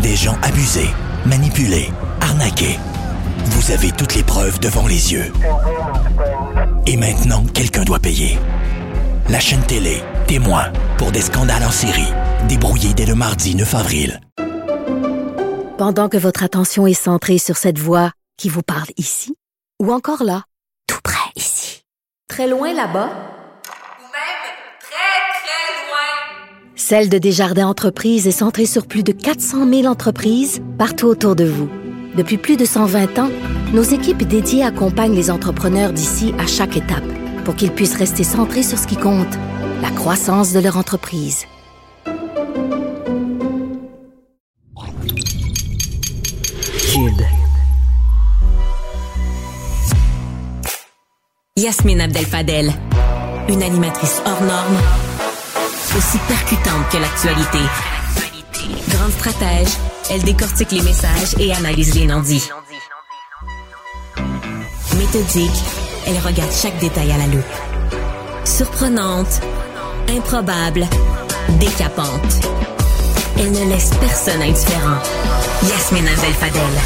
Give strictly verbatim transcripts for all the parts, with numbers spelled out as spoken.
des gens abusés, manipulés, arnaqués. Vous avez toutes les preuves devant les yeux. Et maintenant, quelqu'un doit payer. La chaîne télé, témoin, pour des scandales en série, débrouillés dès le mardi neuf avril. Pendant que votre attention est centrée sur cette voix qui vous parle ici, ou encore là, tout près ici, très loin là-bas, ou même très, très loin. Celle de Desjardins Entreprises est centrée sur plus de quatre cent mille entreprises partout autour de vous. Depuis plus de cent vingt ans, nos équipes dédiées accompagnent les entrepreneurs d'ici à chaque étape pour qu'ils puissent rester centrés sur ce qui compte, la croissance de leur entreprise. Cube. Yasmine Abdel-Fadel, une animatrice hors norme, aussi percutante que l'actualité. Grande stratège, elle décortique les messages et analyse les non-dits. Méthodique, elle regarde chaque détail à la loupe. Surprenante, improbable, décapante. Elle ne laisse personne indifférent. Yasmine Abdel-Fadel.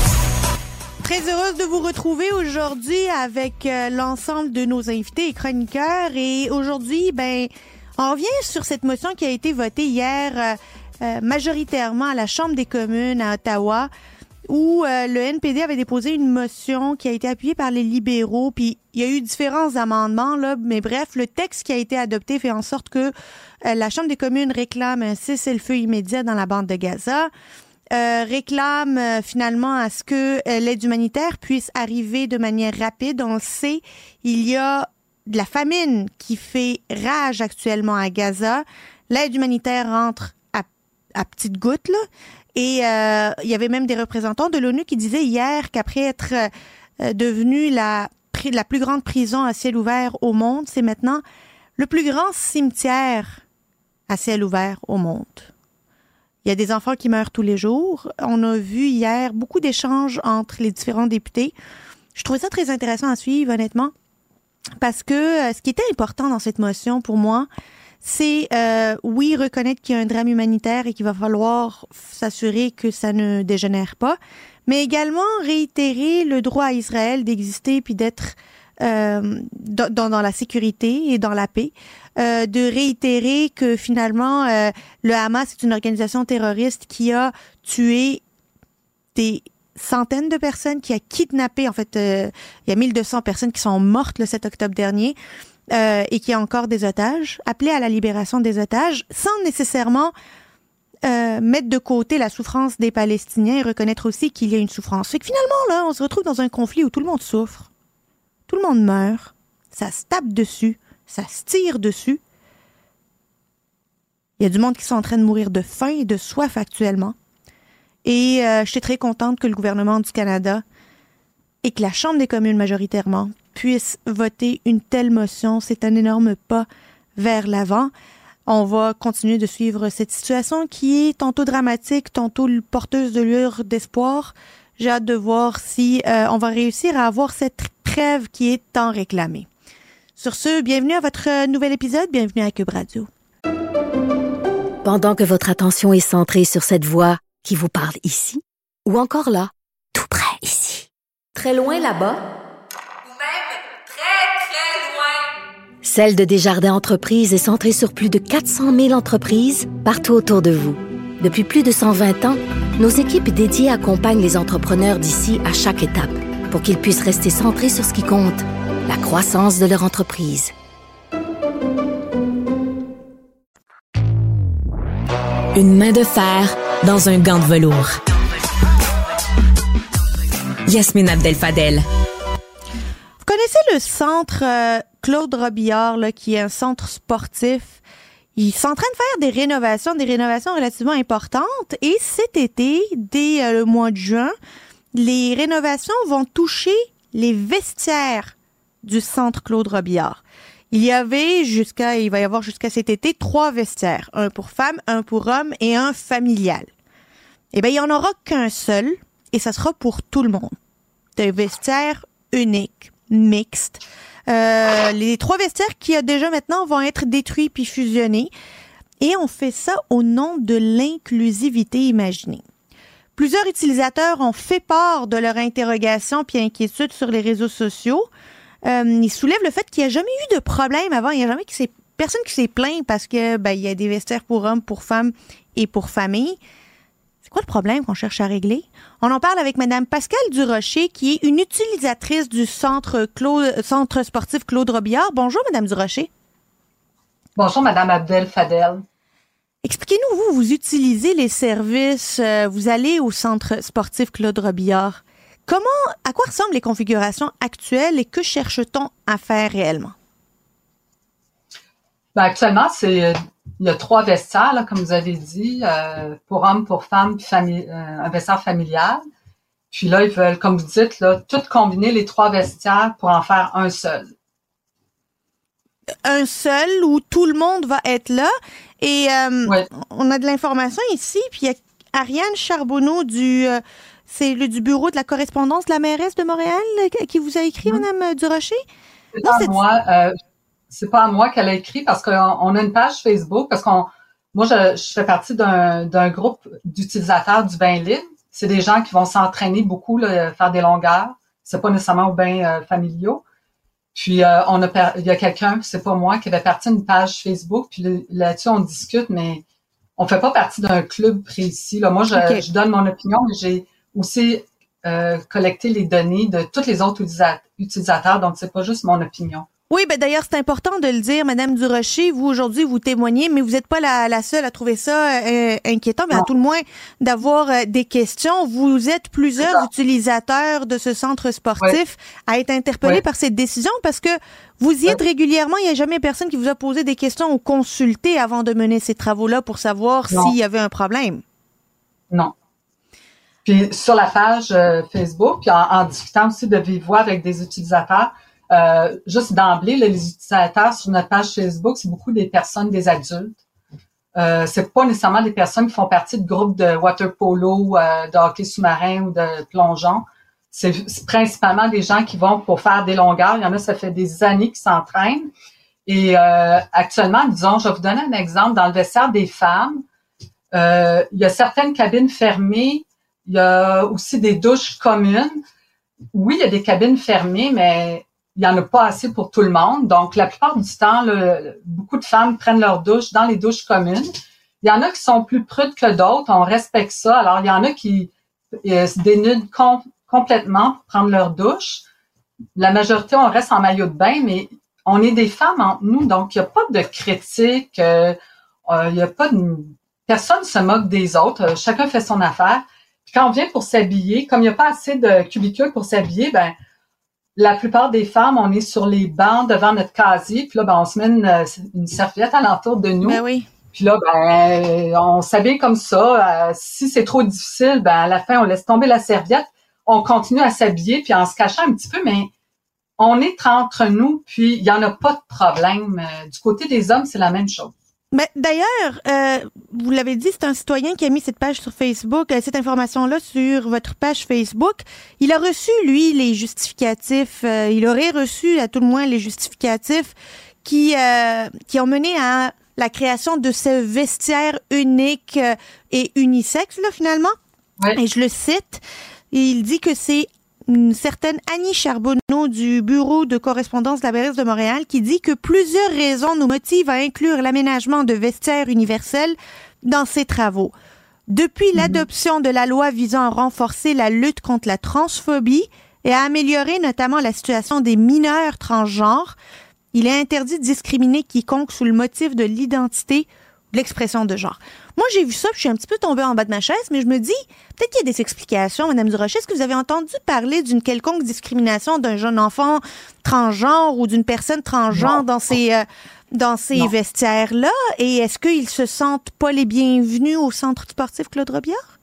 Très heureuse de vous retrouver aujourd'hui avec euh, l'ensemble de nos invités et chroniqueurs. Et aujourd'hui, ben, on revient sur cette motion qui a été votée hier euh, euh, majoritairement à la Chambre des communes à Ottawa, où euh, le N P D avait déposé une motion qui a été appuyée par les libéraux. Puis il y a eu différents amendements, là, mais bref, le texte qui a été adopté fait en sorte que euh, la Chambre des communes réclame un cessez-le-feu immédiat dans la bande de Gaza. Euh, réclame euh, finalement à ce que euh, l'aide humanitaire puisse arriver de manière rapide. On le sait, il y a de la famine qui fait rage actuellement à Gaza. L'aide humanitaire rentre à, à petites gouttes, là. Et euh, il y avait même des représentants de l'ONU qui disaient hier qu'après être euh, devenue la, la plus grande prison à ciel ouvert au monde, c'est maintenant le plus grand cimetière à ciel ouvert au monde. Il y a des enfants qui meurent tous les jours. On a vu hier beaucoup d'échanges entre les différents députés. Je trouvais ça très intéressant à suivre, honnêtement, parce que euh, ce qui était important dans cette motion, pour moi, c'est, euh, oui, reconnaître qu'il y a un drame humanitaire et qu'il va falloir s'assurer que ça ne dégénère pas, mais également réitérer le droit à Israël d'exister puis d'être euh, dans, dans la sécurité et dans la paix. Euh, de réitérer que finalement euh, le Hamas est une organisation terroriste qui a tué des centaines de personnes, qui a kidnappé, en fait, euh, il y a mille deux cents personnes qui sont mortes le sept octobre dernier euh, et qui a encore des otages, appeler à la libération des otages sans nécessairement euh, mettre de côté la souffrance des Palestiniens et reconnaître aussi qu'il y a une souffrance. Fait que finalement, là, on se retrouve dans un conflit où tout le monde souffre, tout le monde meurt, ça se tape dessus, ça se tire dessus. Il y a du monde qui sont en train de mourir de faim et de soif actuellement. Et euh, je suis très contente que le gouvernement du Canada et que la Chambre des communes majoritairement puissent voter une telle motion. C'est un énorme pas vers l'avant. On va continuer de suivre cette situation qui est tantôt dramatique, tantôt porteuse de lueur d'espoir. J'ai hâte de voir si euh, on va réussir à avoir cette trêve qui est tant réclamée. Sur ce, bienvenue à votre nouvel épisode, bienvenue à Cube Radio. Pendant que votre attention est centrée sur cette voix qui vous parle ici, ou encore là, tout près ici, très loin là-bas, ou même très, très loin. Celle de Desjardins Entreprises est centrée sur plus de quatre cent mille entreprises partout autour de vous. Depuis plus de cent vingt ans, nos équipes dédiées accompagnent les entrepreneurs d'ici à chaque étape pour qu'ils puissent rester centrés sur ce qui compte, la croissance de leur entreprise. Une main de fer dans un gant de velours. Yasmine Abdel-Fadel. Vous connaissez le centre euh, Claude Robillard, là, qui est un centre sportif. Ils sont en train de faire des rénovations, des rénovations relativement importantes. Et cet été, dès euh, le mois de juin, les rénovations vont toucher les vestiaires du centre Claude Robillard. Il y avait jusqu'à, il va y avoir jusqu'à cet été trois vestiaires, un pour femmes, un pour hommes et un familial. Eh bien, il n'y en aura qu'un seul et ça sera pour tout le monde. Des vestiaires uniques, mixtes. Euh, les trois vestiaires qui, déjà maintenant, vont être détruits puis fusionnés. Et on fait ça au nom de l'inclusivité imaginée. Plusieurs utilisateurs ont fait part de leur interrogation puis inquiétude sur les réseaux sociaux. Euh, ils soulèvent le fait qu'il n'y a jamais eu de problème avant. Il n'y a jamais qui s'est, personne qui s'est plaint parce que ben, il y a des vestiaires pour hommes, pour femmes et pour famille. C'est quoi le problème qu'on cherche à régler? On en parle avec Mme Pascale Durocher, qui est une utilisatrice du centre, Claude, centre sportif Claude Robillard. Bonjour, Mme Durocher. Bonjour, Mme Abdel-Fadel. Expliquez-nous, vous, vous utilisez les services, euh, vous allez au centre sportif Claude Robillard. Comment, à quoi ressemblent les configurations actuelles et que cherche-t-on à faire réellement? Ben, actuellement, c'est il y a trois vestiaires, là, comme vous avez dit, euh, pour hommes, pour femmes, puis famille, euh, un vestiaire familial. Puis là, ils veulent, comme vous dites, là, tout combiner les trois vestiaires pour en faire un seul. Un seul où tout le monde va être là. Et euh, oui. On a de l'information ici, puis il y a Ariane Charbonneau du, euh, c'est le, du bureau de la correspondance de la mairesse de Montréal qui vous a écrit, mmh. Mme Durocher? C'est non, pas c'est... moi. Euh, c'est pas à moi qu'elle a écrit parce qu'on on a une page Facebook, parce qu'on moi, je, je fais partie d'un, d'un groupe d'utilisateurs du bain libre. C'est des gens qui vont s'entraîner beaucoup, là, faire des longueurs. C'est pas nécessairement aux bains euh, familiaux. Puis euh, on a il y a quelqu'un, c'est pas moi, qui avait parti une page Facebook, puis là-dessus on discute, mais on fait pas partie d'un club précis. Là, moi, je, okay. je donne mon opinion, mais j'ai aussi euh, collecté les données de tous les autres utilisateurs, donc c'est pas juste mon opinion. Oui, ben d'ailleurs, c'est important de le dire, Mme Durocher. Vous, aujourd'hui, vous témoignez, mais vous n'êtes pas la, la seule à trouver ça euh, inquiétant, mais non. À tout le moins d'avoir euh, des questions. Vous êtes plusieurs utilisateurs de ce centre sportif oui. à être interpellés oui. par cette décision parce que vous y êtes oui. régulièrement. Il n'y a jamais personne qui vous a posé des questions ou consulté avant de mener ces travaux-là pour savoir non. s'il y avait un problème. Non. Puis sur la page euh, Facebook, puis en, en discutant aussi de vive voix avec des utilisateurs, Euh, juste d'emblée, là, les utilisateurs sur notre page Facebook, c'est beaucoup des personnes, des adultes. Euh, c'est pas nécessairement des personnes qui font partie de groupes de water polo, euh, de hockey sous-marin ou de plongeon. C'est, c'est principalement des gens qui vont pour faire des longueurs. Il y en a, ça fait des années qu'ils s'entraînent. Et euh, actuellement, disons, je vais vous donner un exemple. Dans le vestiaire des femmes, euh, il y a certaines cabines fermées. Il y a aussi des douches communes. Oui, il y a des cabines fermées, mais il n'y en a pas assez pour tout le monde. Donc, la plupart du temps, le, beaucoup de femmes prennent leur douche dans les douches communes. Il y en a qui sont plus prudes que d'autres. On respecte ça. Alors, il y en a qui euh, se dénudent com- complètement pour prendre leur douche. La majorité, on reste en maillot de bain, mais on est des femmes entre nous. Donc, il n'y a pas de critique. Euh, euh, il y a pas de... Personne ne se moque des autres. Euh, chacun fait son affaire. Puis quand on vient pour s'habiller, comme il n'y a pas assez de cubicules pour s'habiller, ben la plupart des femmes, on est sur les bancs devant notre casier, puis là, ben, on se met une, une serviette alentour de nous. Ben oui. Puis là, ben, on s'habille comme ça. Euh, si c'est trop difficile, ben, à la fin, on laisse tomber la serviette. On continue à s'habiller, puis en se cachant un petit peu, mais on est entre nous, puis il y en a pas de problème. Euh, du côté des hommes, c'est la même chose. Ben, d'ailleurs, euh, vous l'avez dit, c'est un citoyen qui a mis cette page sur Facebook, euh, cette information-là sur votre page Facebook. Il a reçu, lui, les justificatifs. Euh, il aurait reçu, à tout le moins, les justificatifs qui euh, qui ont mené à la création de ce vestiaire unique euh, et unisexe, là, finalement. Ouais. Et je le cite. Il dit que c'est une certaine Annie Charbonneau du bureau de correspondance de la mairesse de Montréal qui dit que plusieurs raisons nous motivent à inclure l'aménagement de vestiaires universels dans ces travaux. Depuis mmh. l'adoption de la loi visant à renforcer la lutte contre la transphobie et à améliorer notamment la situation des mineurs transgenres, il est interdit de discriminer quiconque sous le motif de l'identité ou de l'expression de genre. Moi, j'ai vu ça, puis je suis un petit peu tombée en bas de ma chaise, mais je me dis, peut-être qu'il y a des explications, Mme Durocher. Est-ce que vous avez entendu parler d'une quelconque discrimination d'un jeune enfant transgenre ou d'une personne transgenre non. dans ces, euh, dans ces vestiaires-là? Et est-ce qu'ils se sentent pas les bienvenus au centre sportif Claude Robillard?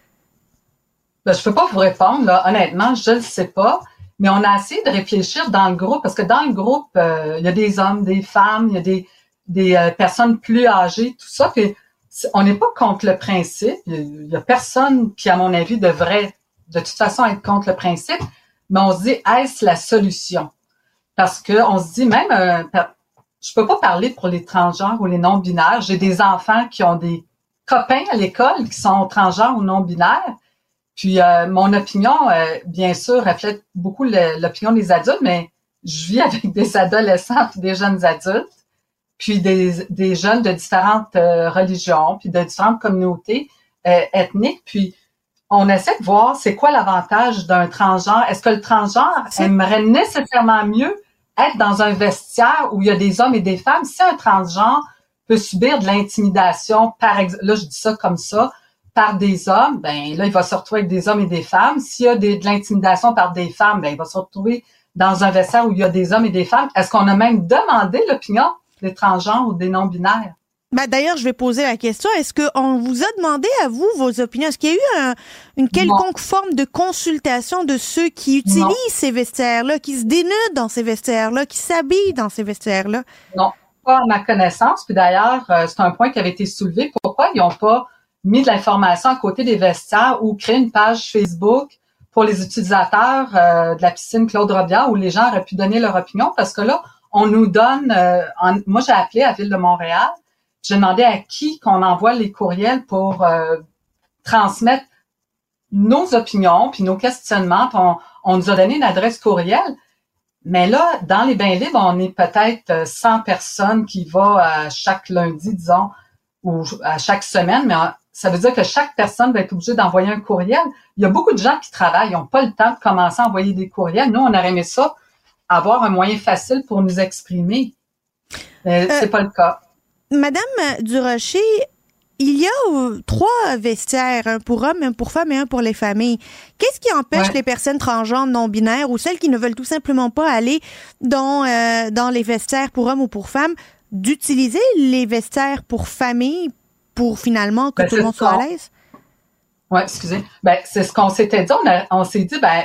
Ben, je peux pas vous répondre, là. Honnêtement, je le sais pas. Mais on a essayé de réfléchir dans le groupe, parce que dans le groupe, euh, il y a des hommes, des femmes, il y a des, des euh, personnes plus âgées, tout ça. Puis on n'est pas contre le principe. Il y a personne qui, à mon avis, devrait de toute façon être contre le principe. Mais on se dit, est-ce la solution? Parce que on se dit même, euh, je peux pas parler pour les transgenres ou les non-binaires. J'ai des enfants qui ont des copains à l'école qui sont transgenres ou non-binaires. Puis euh, mon opinion, euh, bien sûr, reflète beaucoup le, l'opinion des adultes, mais je vis avec des adolescents puis des jeunes adultes, puis des, des jeunes de différentes euh, religions, puis de différentes communautés euh, ethniques. Puis on essaie de voir c'est quoi l'avantage d'un transgenre. Est-ce que le transgenre c'est... aimerait nécessairement mieux être dans un vestiaire où il y a des hommes et des femmes? Si un transgenre peut subir de l'intimidation, par exemple, là je dis ça comme ça, par des hommes, ben là il va se retrouver avec des hommes et des femmes. S'il y a des, de l'intimidation par des femmes, ben il va se retrouver dans un vestiaire où il y a des hommes et des femmes. Est-ce qu'on a même demandé l'opinion des transgenres ou des non-binaires? Ben d'ailleurs, je vais poser la question. Est-ce qu'on vous a demandé à vous vos opinions? Est-ce qu'il y a eu un, une quelconque non. forme de consultation de ceux qui utilisent non. ces vestiaires-là, qui se dénudent dans ces vestiaires-là, qui s'habillent dans ces vestiaires-là? Non, pas à ma connaissance. Puis d'ailleurs, euh, c'est un point qui avait été soulevé. Pourquoi ils n'ont pas mis de l'information à côté des vestiaires ou créé une page Facebook pour les utilisateurs euh, de la piscine Claude Robillard où les gens auraient pu donner leur opinion? Parce que là, on nous donne... Euh, en, moi, j'ai appelé à Ville de Montréal. J'ai demandé à qui qu'on envoie les courriels pour euh, transmettre nos opinions puis nos questionnements. Puis on, on nous a donné une adresse courriel. Mais là, dans les bains libres, on est peut-être cent personnes qui vont à chaque lundi, disons, ou à chaque semaine. Mais ça veut dire que chaque personne va être obligée d'envoyer un courriel. Il y a beaucoup de gens qui travaillent, ils n'ont pas le temps de commencer à envoyer des courriels. Nous, on aurait aimé ça, avoir un moyen facile pour nous exprimer. Mais euh, c'est pas le cas. Madame Durocher, il y a trois vestiaires, un pour hommes, un pour femmes et un pour les familles. Qu'est-ce qui empêche ouais. les personnes transgenres non-binaires ou celles qui ne veulent tout simplement pas aller dans, euh, dans les vestiaires pour hommes ou pour femmes d'utiliser les vestiaires pour famille pour finalement que ben, tout le monde soit à l'aise? Oui, excusez. Ben, c'est ce qu'on s'était dit. On, a, on s'est dit, ben,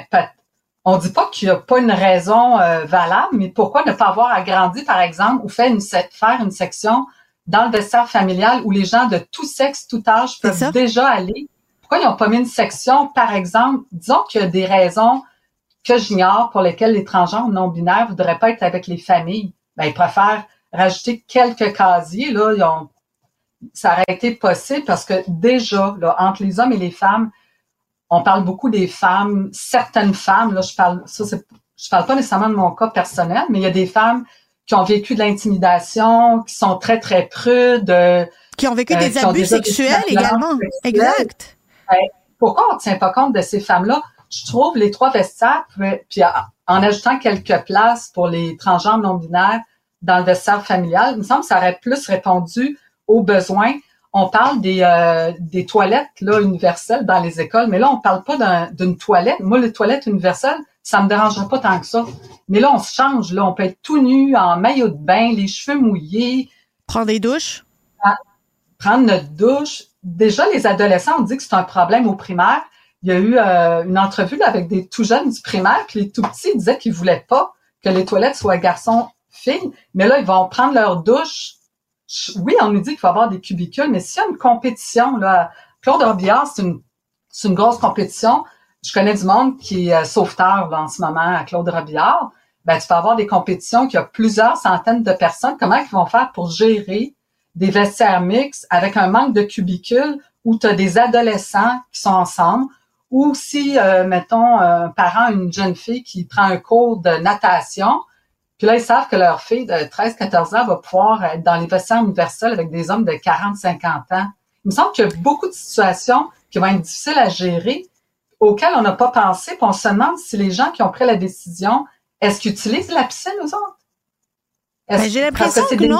on dit pas qu'il n'y a pas une raison euh, valable, mais pourquoi ne pas avoir agrandi, par exemple, ou faire une, faire une section dans le vestiaire familial où les gens de tout sexe, tout âge peuvent déjà aller? Pourquoi ils n'ont pas mis une section, par exemple, disons qu'il y a des raisons que j'ignore pour lesquelles les transgenres non-binaires voudraient pas être avec les familles. Ben, ils préfèrent rajouter quelques casiers, là, ils ont, ça aurait été possible parce que déjà, là, entre les hommes et les femmes, on parle beaucoup des femmes, certaines femmes, là, je parle, ça, c'est, je parle pas nécessairement de mon cas personnel, mais il y a des femmes qui ont vécu de l'intimidation, qui sont très, très prudes. Euh, qui ont vécu euh, des abus sexuels également. Sexuels. Exact. Euh, pourquoi on ne tient pas compte de ces femmes-là? Je trouve les trois vestiaires, puis en ajoutant quelques places pour les transgenres non-binaires dans le vestiaire familial, il me semble que ça aurait plus répondu aux besoins. On parle des, euh, des toilettes là universelles dans les écoles, mais là, on parle pas d'un, d'une toilette. Moi, les toilettes universelles, ça me dérangerait pas tant que ça. Mais là, on se change. Là, on peut être tout nu, en maillot de bain, les cheveux mouillés. Prendre des douches. Prendre notre douche. Déjà, les adolescents, on dit que c'est un problème au primaire. Il y a eu euh, une entrevue là, avec des tout jeunes du primaire, puis les tout petits disaient qu'ils voulaient pas que les toilettes soient garçons-filles. Mais là, ils vont prendre leur douche. Oui, on nous dit qu'il faut avoir des cubicules, mais s'il y a une compétition, là, Claude Robillard, c'est une, c'est une grosse compétition. Je connais du monde qui est sauveteur là, en ce moment à Claude Robillard. Ben, tu peux avoir des compétitions qui a plusieurs centaines de personnes. Comment ils vont faire pour gérer des vestiaires mixtes avec un manque de cubicules où tu as des adolescents qui sont ensemble, ou si, euh, mettons, un parent, une jeune fille qui prend un cours de natation, puis là, ils savent que leur fille de treize à quatorze ans va pouvoir être dans les vestiaires universels avec des hommes de quarante à cinquante ans. Il me semble qu'il y a beaucoup de situations qui vont être difficiles à gérer, auxquelles on n'a pas pensé, puis on se demande si les gens qui ont pris la décision, est-ce qu'ils utilisent la piscine, aux autres? Ben, j'ai l'impression que, que des... non.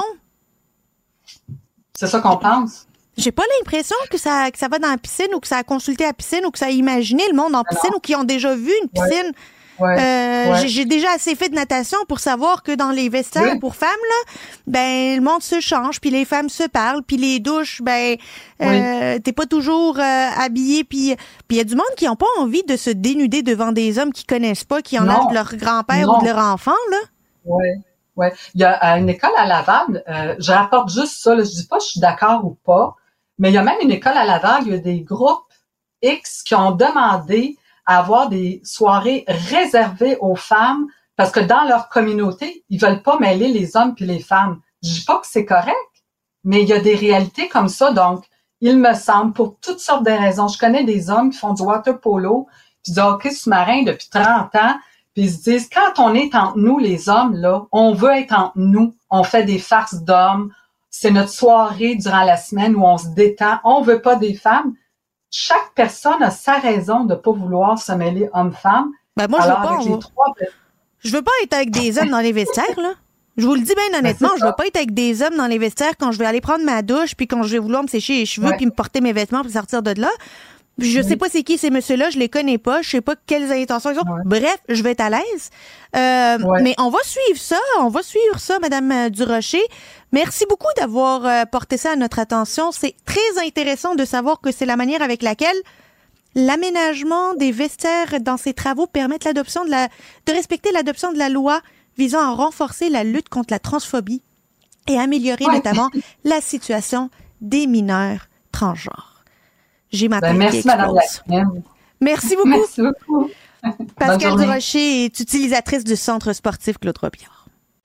C'est ça qu'on pense. J'ai pas l'impression que ça, que ça va dans la piscine ou que ça a consulté la piscine ou que ça a imaginé le monde en piscine ou qu'ils ont déjà vu une piscine. Ouais. Ouais, euh, ouais. j'ai, j'ai déjà assez fait de natation pour savoir que dans les vestiaires oui. pour femmes, là, ben le monde se change, puis les femmes se parlent, puis les douches, ben euh, oui. t'es pas toujours euh, habillé, puis puis il y a du monde qui ont pas envie de se dénuder devant des hommes qu'ils connaissent pas, qui en non. ont de leur grand-père non. ou de leur enfant, là. Oui, oui. Il y a à une école à Laval, euh, je rapporte juste ça, là, je dis pas je suis d'accord ou pas, mais il y a même une école à Laval, il y a des groupes X qui ont demandé à avoir des soirées réservées aux femmes parce que dans leur communauté, ils veulent pas mêler les hommes puis les femmes. Je dis pas que c'est correct, mais il y a des réalités comme ça. Donc, il me semble, pour toutes sortes de raisons. Je connais des hommes qui font du water polo, puis du hockey sous-marin depuis trente ans, puis ils se disent, quand on est entre nous, les hommes, là, on veut être entre nous, on fait des farces d'hommes, c'est notre soirée durant la semaine où on se détend, on veut pas des femmes. Chaque personne a sa raison de pas vouloir se mêler homme-femme. Ben moi, Alors, je veux pas, avec les on... trois... je veux pas être avec des hommes dans les vestiaires, là. Je vous le dis bien honnêtement, ben, je veux pas être avec des hommes dans les vestiaires quand je vais aller prendre ma douche, puis quand je vais vouloir me sécher les cheveux, ouais. puis me porter mes vêtements, puis sortir de là. Je sais pas c'est qui ces messieurs-là, je les connais pas, je sais pas quelles intentions ils ont. Ouais. Bref, je vais être à l'aise. Euh, ouais. Mais on va suivre ça, on va suivre ça, Madame Durocher. Merci beaucoup d'avoir euh, porté ça à notre attention. C'est très intéressant de savoir que c'est la manière avec laquelle l'aménagement des vestiaires dans ces travaux permettent l'adoption de la, de respecter l'adoption de la loi visant à renforcer la lutte contre la transphobie et améliorer ouais. notamment la situation des mineurs transgenres. J'ai ma ben, merci, Madame la Merci beaucoup. Merci beaucoup. Pascale Durocher est utilisatrice du Centre sportif Claude Robillard.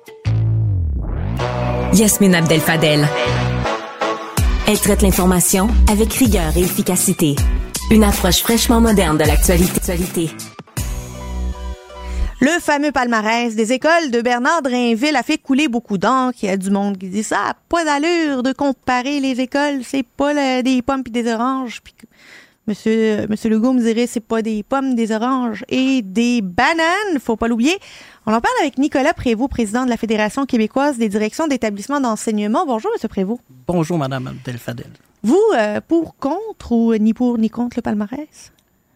Yasmine Abdel-Fadel. Elle traite l'information avec rigueur et efficacité. Une approche fraîchement moderne de l'actualité. Le fameux palmarès des écoles de Bernard Drainville a fait couler beaucoup d'encre. Il y a du monde qui dit ça n'a pas d'allure de comparer les écoles. C'est pas le, des pommes et des oranges. Puis Monsieur, Monsieur Legault me dirait c'est pas des pommes, des oranges et des bananes. Faut pas l'oublier. On en parle avec Nicolas Prévost, président de la Fédération québécoise des directions d'établissements d'enseignement. Bonjour, Monsieur Prévost. Bonjour, Madame Abdel-Fadel. Vous, euh, pour, contre ou ni pour ni contre le palmarès?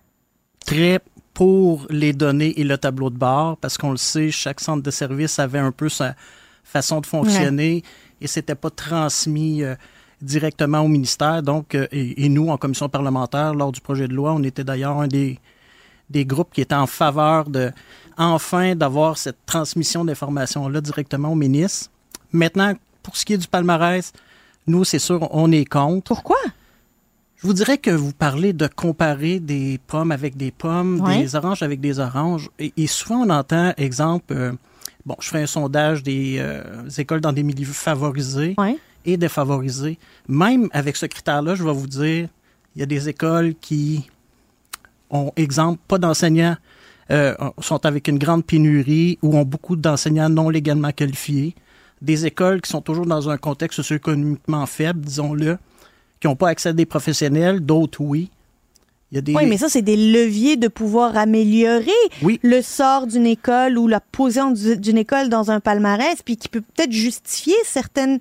Très pour les données et le tableau de bord, parce qu'on le sait, chaque centre de service avait un peu sa façon de fonctionner ouais. et c'était pas transmis euh, directement au ministère. Donc, euh, et, et nous, en commission parlementaire, lors du projet de loi, on était d'ailleurs un des, des groupes qui était en faveur de, enfin, d'avoir cette transmission d'informations-là directement au ministre. Maintenant, pour ce qui est du palmarès, nous, c'est sûr, on est contre. Pourquoi? Je vous dirais que vous parlez de comparer des pommes avec des pommes, oui. des oranges avec des oranges. Et, et souvent, on entend, exemple, euh, bon, je fais un sondage des euh, écoles dans des milieux favorisés oui. et défavorisés. Même avec ce critère-là, je vais vous dire, il y a des écoles qui ont, exemple, pas d'enseignants, euh, sont avec une grande pénurie ou ont beaucoup d'enseignants non légalement qualifiés. Des écoles qui sont toujours dans un contexte socio-économiquement faible, disons-le, qui n'ont pas accès à des professionnels, d'autres, oui. Il y a des... Oui, mais ça, c'est des leviers de pouvoir améliorer oui. le sort d'une école ou la position d'une école dans un palmarès, puis qui peut peut-être justifier certaines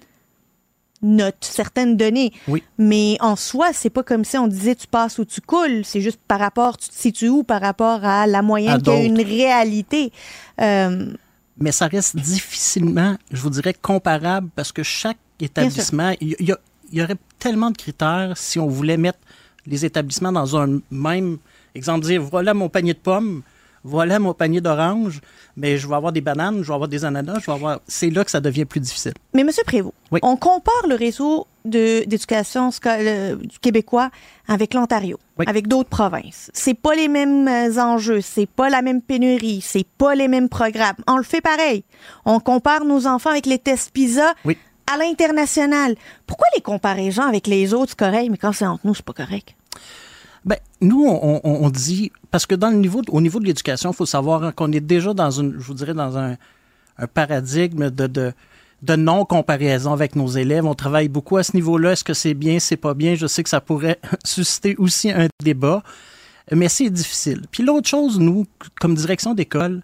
notes, certaines données. Oui. Mais en soi, c'est pas comme si on disait tu passes ou tu coules. C'est juste par rapport, tu te situes où par rapport à la moyenne qui a une réalité. Euh... Mais ça reste difficilement, je vous dirais, comparable parce que chaque établissement, il y a Il y aurait tellement de critères si on voulait mettre les établissements dans un même exemple, dire voilà mon panier de pommes, voilà mon panier d'oranges, mais je vais avoir des bananes, je vais avoir des ananas, je vais avoir. C'est là que ça devient plus difficile. Mais M. Prévost, oui. on compare le réseau de, d'éducation euh, du québécois avec l'Ontario, oui. avec d'autres provinces. C'est pas les mêmes enjeux, c'est pas la même pénurie, c'est pas les mêmes programmes. On le fait pareil. On compare nos enfants avec les tests PISA. Oui. À l'international. Pourquoi les comparaisons avec les autres, c'est correct, mais quand c'est entre nous, c'est pas correct? Ben, nous, on, on, on dit, parce que dans le niveau, au niveau de l'éducation, il faut savoir qu'on est déjà dans une, je vous dirais, dans un, un paradigme de, de, de non-comparaison avec nos élèves. On travaille beaucoup à ce niveau-là. Est-ce que c'est bien, c'est pas bien? Je sais que ça pourrait susciter aussi un débat, mais c'est difficile. Puis l'autre chose, nous, comme direction d'école,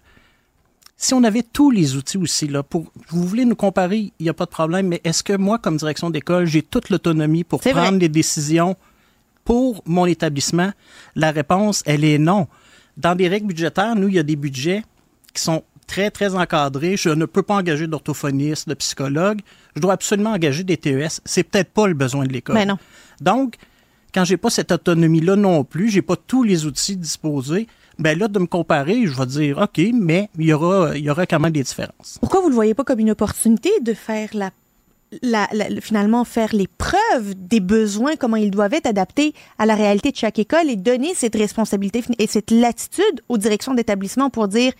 si on avait tous les outils aussi, là, pour, vous voulez nous comparer, il n'y a pas de problème, mais est-ce que moi, comme direction d'école, j'ai toute l'autonomie pour c'est prendre vrai. des décisions pour mon établissement? La réponse, elle est non. Dans des règles budgétaires, nous, il y a des budgets qui sont très, très encadrés. Je ne peux pas engager d'orthophoniste, de psychologue. Je dois absolument engager des T E S. C'est peut-être pas le besoin de l'école. Mais non. Donc, quand j'ai pas cette autonomie-là non plus, j'ai pas tous les outils disposés, ben là, de me comparer, je vais dire, OK, mais il y aura, il y aura quand même des différences. Pourquoi vous ne le voyez pas comme une opportunité de faire la, la, la, finalement, faire les preuves des besoins, comment ils doivent être adaptés à la réalité de chaque école et donner cette responsabilité et cette latitude aux directions d'établissement pour dire,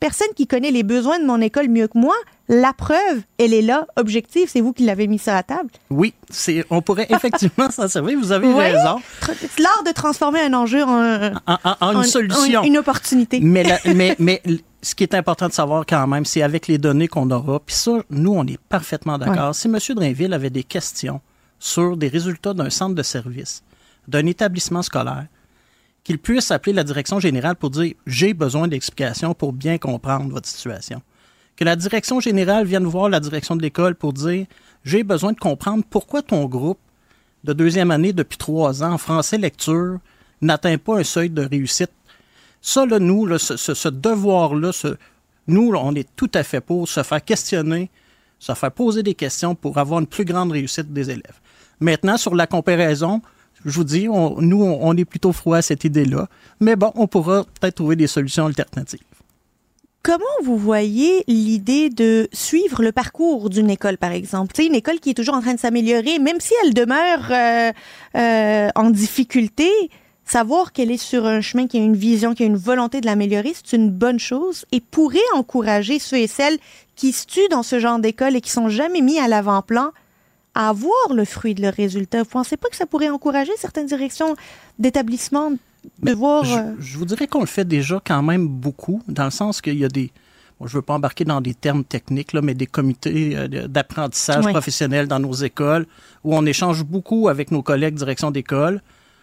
personne qui connaît les besoins de mon école mieux que moi. La preuve, elle est là, objective. C'est vous qui l'avez mis sur la table. Oui, c'est, on pourrait effectivement s'en servir. Vous avez oui, raison. C'est l'art de transformer un enjeu en, en, en, en une en, solution. En une opportunité. Mais, la, mais, mais ce qui est important de savoir quand même, c'est avec les données qu'on aura. Puis ça, nous, on est parfaitement d'accord. Ouais. Si M. Drainville avait des questions sur des résultats d'un centre de service, d'un établissement scolaire, qu'il puisse appeler la direction générale pour dire « j'ai besoin d'explications pour bien comprendre votre situation ». Que la direction générale vienne voir la direction de l'école pour dire « j'ai besoin de comprendre pourquoi ton groupe de deuxième année depuis trois ans en français lecture n'atteint pas un seuil de réussite ». Ça, là, nous, là, ce, ce, ce devoir-là, ce, nous, là, on est tout à fait pour se faire questionner, se faire poser des questions pour avoir une plus grande réussite des élèves. Maintenant, sur la comparaison, je vous dis, on, nous, on, on est plutôt froid à cette idée-là. Mais bon, on pourra peut-être trouver des solutions alternatives. Comment vous voyez l'idée de suivre le parcours d'une école, par exemple? Tu sais, une école qui est toujours en train de s'améliorer, même si elle demeure euh, euh, en difficulté, savoir qu'elle est sur un chemin, qu'il y a une vision, qu'il y a une volonté de l'améliorer, c'est une bonne chose et pourrait encourager ceux et celles qui se tuent dans ce genre d'école et qui sont jamais mis à l'avant-plan à voir le fruit de leurs résultats. Vous ne pensez pas que ça pourrait encourager certaines directions d'établissement de Mais voir... Je, euh... je vous dirais qu'on le fait déjà quand même beaucoup, dans le sens qu'il y a des... Bon, je ne veux pas embarquer dans des termes techniques, là, mais des comités euh, d'apprentissage oui. professionnel dans nos écoles, où on échange beaucoup avec nos collègues direction d'école.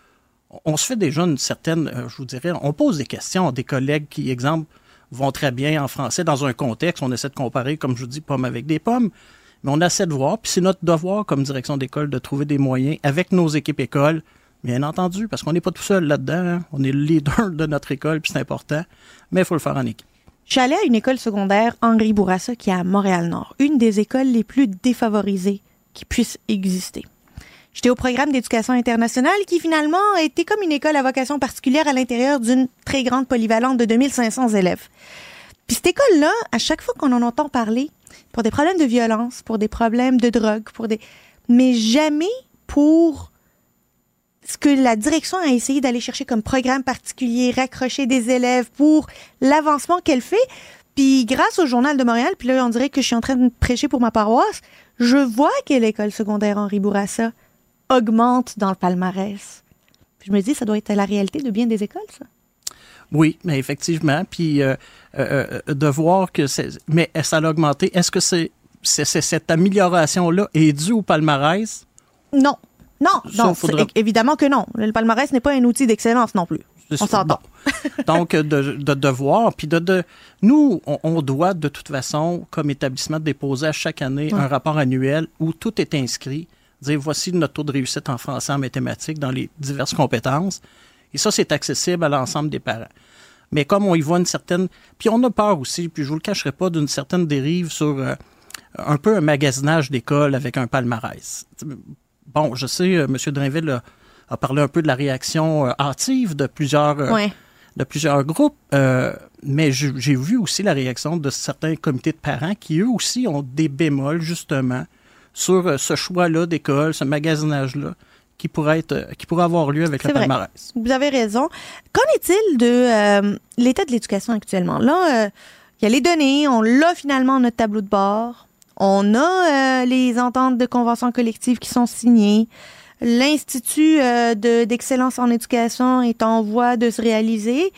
On se fait déjà une certaine... Euh, je vous dirais, on pose des questions à des collègues qui, exemple, vont très bien en français dans un contexte. On essaie de comparer, comme je vous dis, pommes avec des pommes. Mais on essaie de voir, puis c'est notre devoir comme direction d'école de trouver des moyens avec nos équipes écoles, bien entendu, parce qu'on n'est pas tout seul là-dedans. Hein. On est le leader de notre école, puis c'est important, mais il faut le faire en équipe. Je suis allée à une école secondaire, Henri Bourassa, qui est à Montréal-Nord, une des écoles les plus défavorisées qui puissent exister. J'étais au programme d'éducation internationale qui, finalement, a été comme une école à vocation particulière à l'intérieur d'une très grande polyvalente de deux mille cinq cents élèves. Puis cette école-là, à chaque fois qu'on en entend parler, pour des problèmes de violence, pour des problèmes de drogue, pour des... mais jamais pour ce que la direction a essayé d'aller chercher comme programme particulier, raccrocher des élèves pour l'avancement qu'elle fait. Puis grâce au Journal de Montréal, puis là, on dirait que je suis en train de prêcher pour ma paroisse, je vois que l'école secondaire Henri Bourassa augmente dans le palmarès. Puis je me dis, ça doit être la réalité de bien des écoles, ça. Oui, mais effectivement. Puis euh, euh, de voir que c'est... Mais ça a augmenté. Est-ce que c'est, c'est, c'est cette amélioration-là est due au palmarès? Non. Non, non. Faudra... Évidemment que non. Le palmarès n'est pas un outil d'excellence non plus. On s'entend. Donc, de, de, de voir. Puis de, de... Nous, on, on doit de toute façon, comme établissement, déposer à chaque année ouais. un rapport annuel où tout est inscrit. Dire, voici notre taux de réussite en français, en mathématiques, dans les diverses compétences. Et ça, c'est accessible à l'ensemble des parents. Mais comme on y voit une certaine... Puis on a peur aussi, puis je ne vous le cacherai pas, d'une certaine dérive sur euh, un peu un magasinage d'école avec un palmarès. Bon, je sais, euh, M. Drainville a, a parlé un peu de la réaction euh, hâtive de plusieurs, euh, ouais. de plusieurs groupes, euh, mais je, j'ai vu aussi la réaction de certains comités de parents qui, eux aussi, ont des bémols, justement, sur euh, ce choix-là d'école, ce magasinage-là, qui pourrait être, qui pourrait avoir lieu avec c'est le vrai. palmarès. Vous avez raison. Qu'en est-il de euh, l'état de l'éducation actuellement? Là, il euh, y a les données, on l'a finalement notre tableau de bord, on a euh, les ententes de conventions collectives qui sont signées, l'Institut euh, de, d'excellence en éducation est en voie de se réaliser.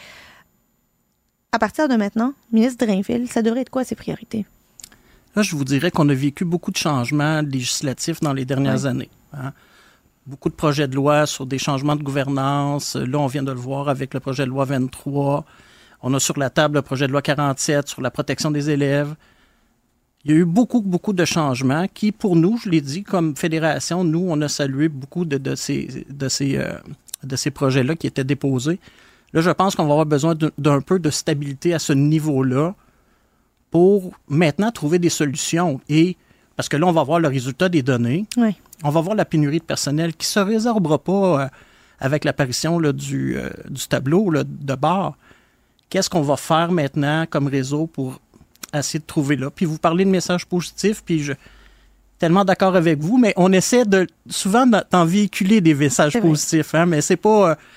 À partir de maintenant, ministre Drainville, ça devrait être quoi ses priorités? Là, je vous dirais qu'on a vécu beaucoup de changements législatifs dans les dernières ouais. années. Hein? Beaucoup de projets de loi sur des changements de gouvernance. Là, on vient de le voir avec le projet de loi vingt-trois. On a sur la table le projet de loi quarante-sept sur la protection des élèves. Il y a eu beaucoup, beaucoup de changements qui, pour nous, je l'ai dit, comme fédération, nous, on a salué beaucoup de, de ces, de ces, euh, de ces projets-là qui étaient déposés. Là, je pense qu'on va avoir besoin d'un, d'un peu de stabilité à ce niveau-là pour maintenant trouver des solutions. Et parce que là, on va voir le résultat des données. Oui. On va voir la pénurie de personnel qui ne se résorbera pas euh, avec l'apparition là, du, euh, du tableau là, de bord. Qu'est-ce qu'on va faire maintenant comme réseau pour essayer de trouver là? Puis vous parlez de messages positifs, puis je suis tellement d'accord avec vous, mais on essaie de souvent d'en véhiculer des messages positifs, hein, mais c'est pas...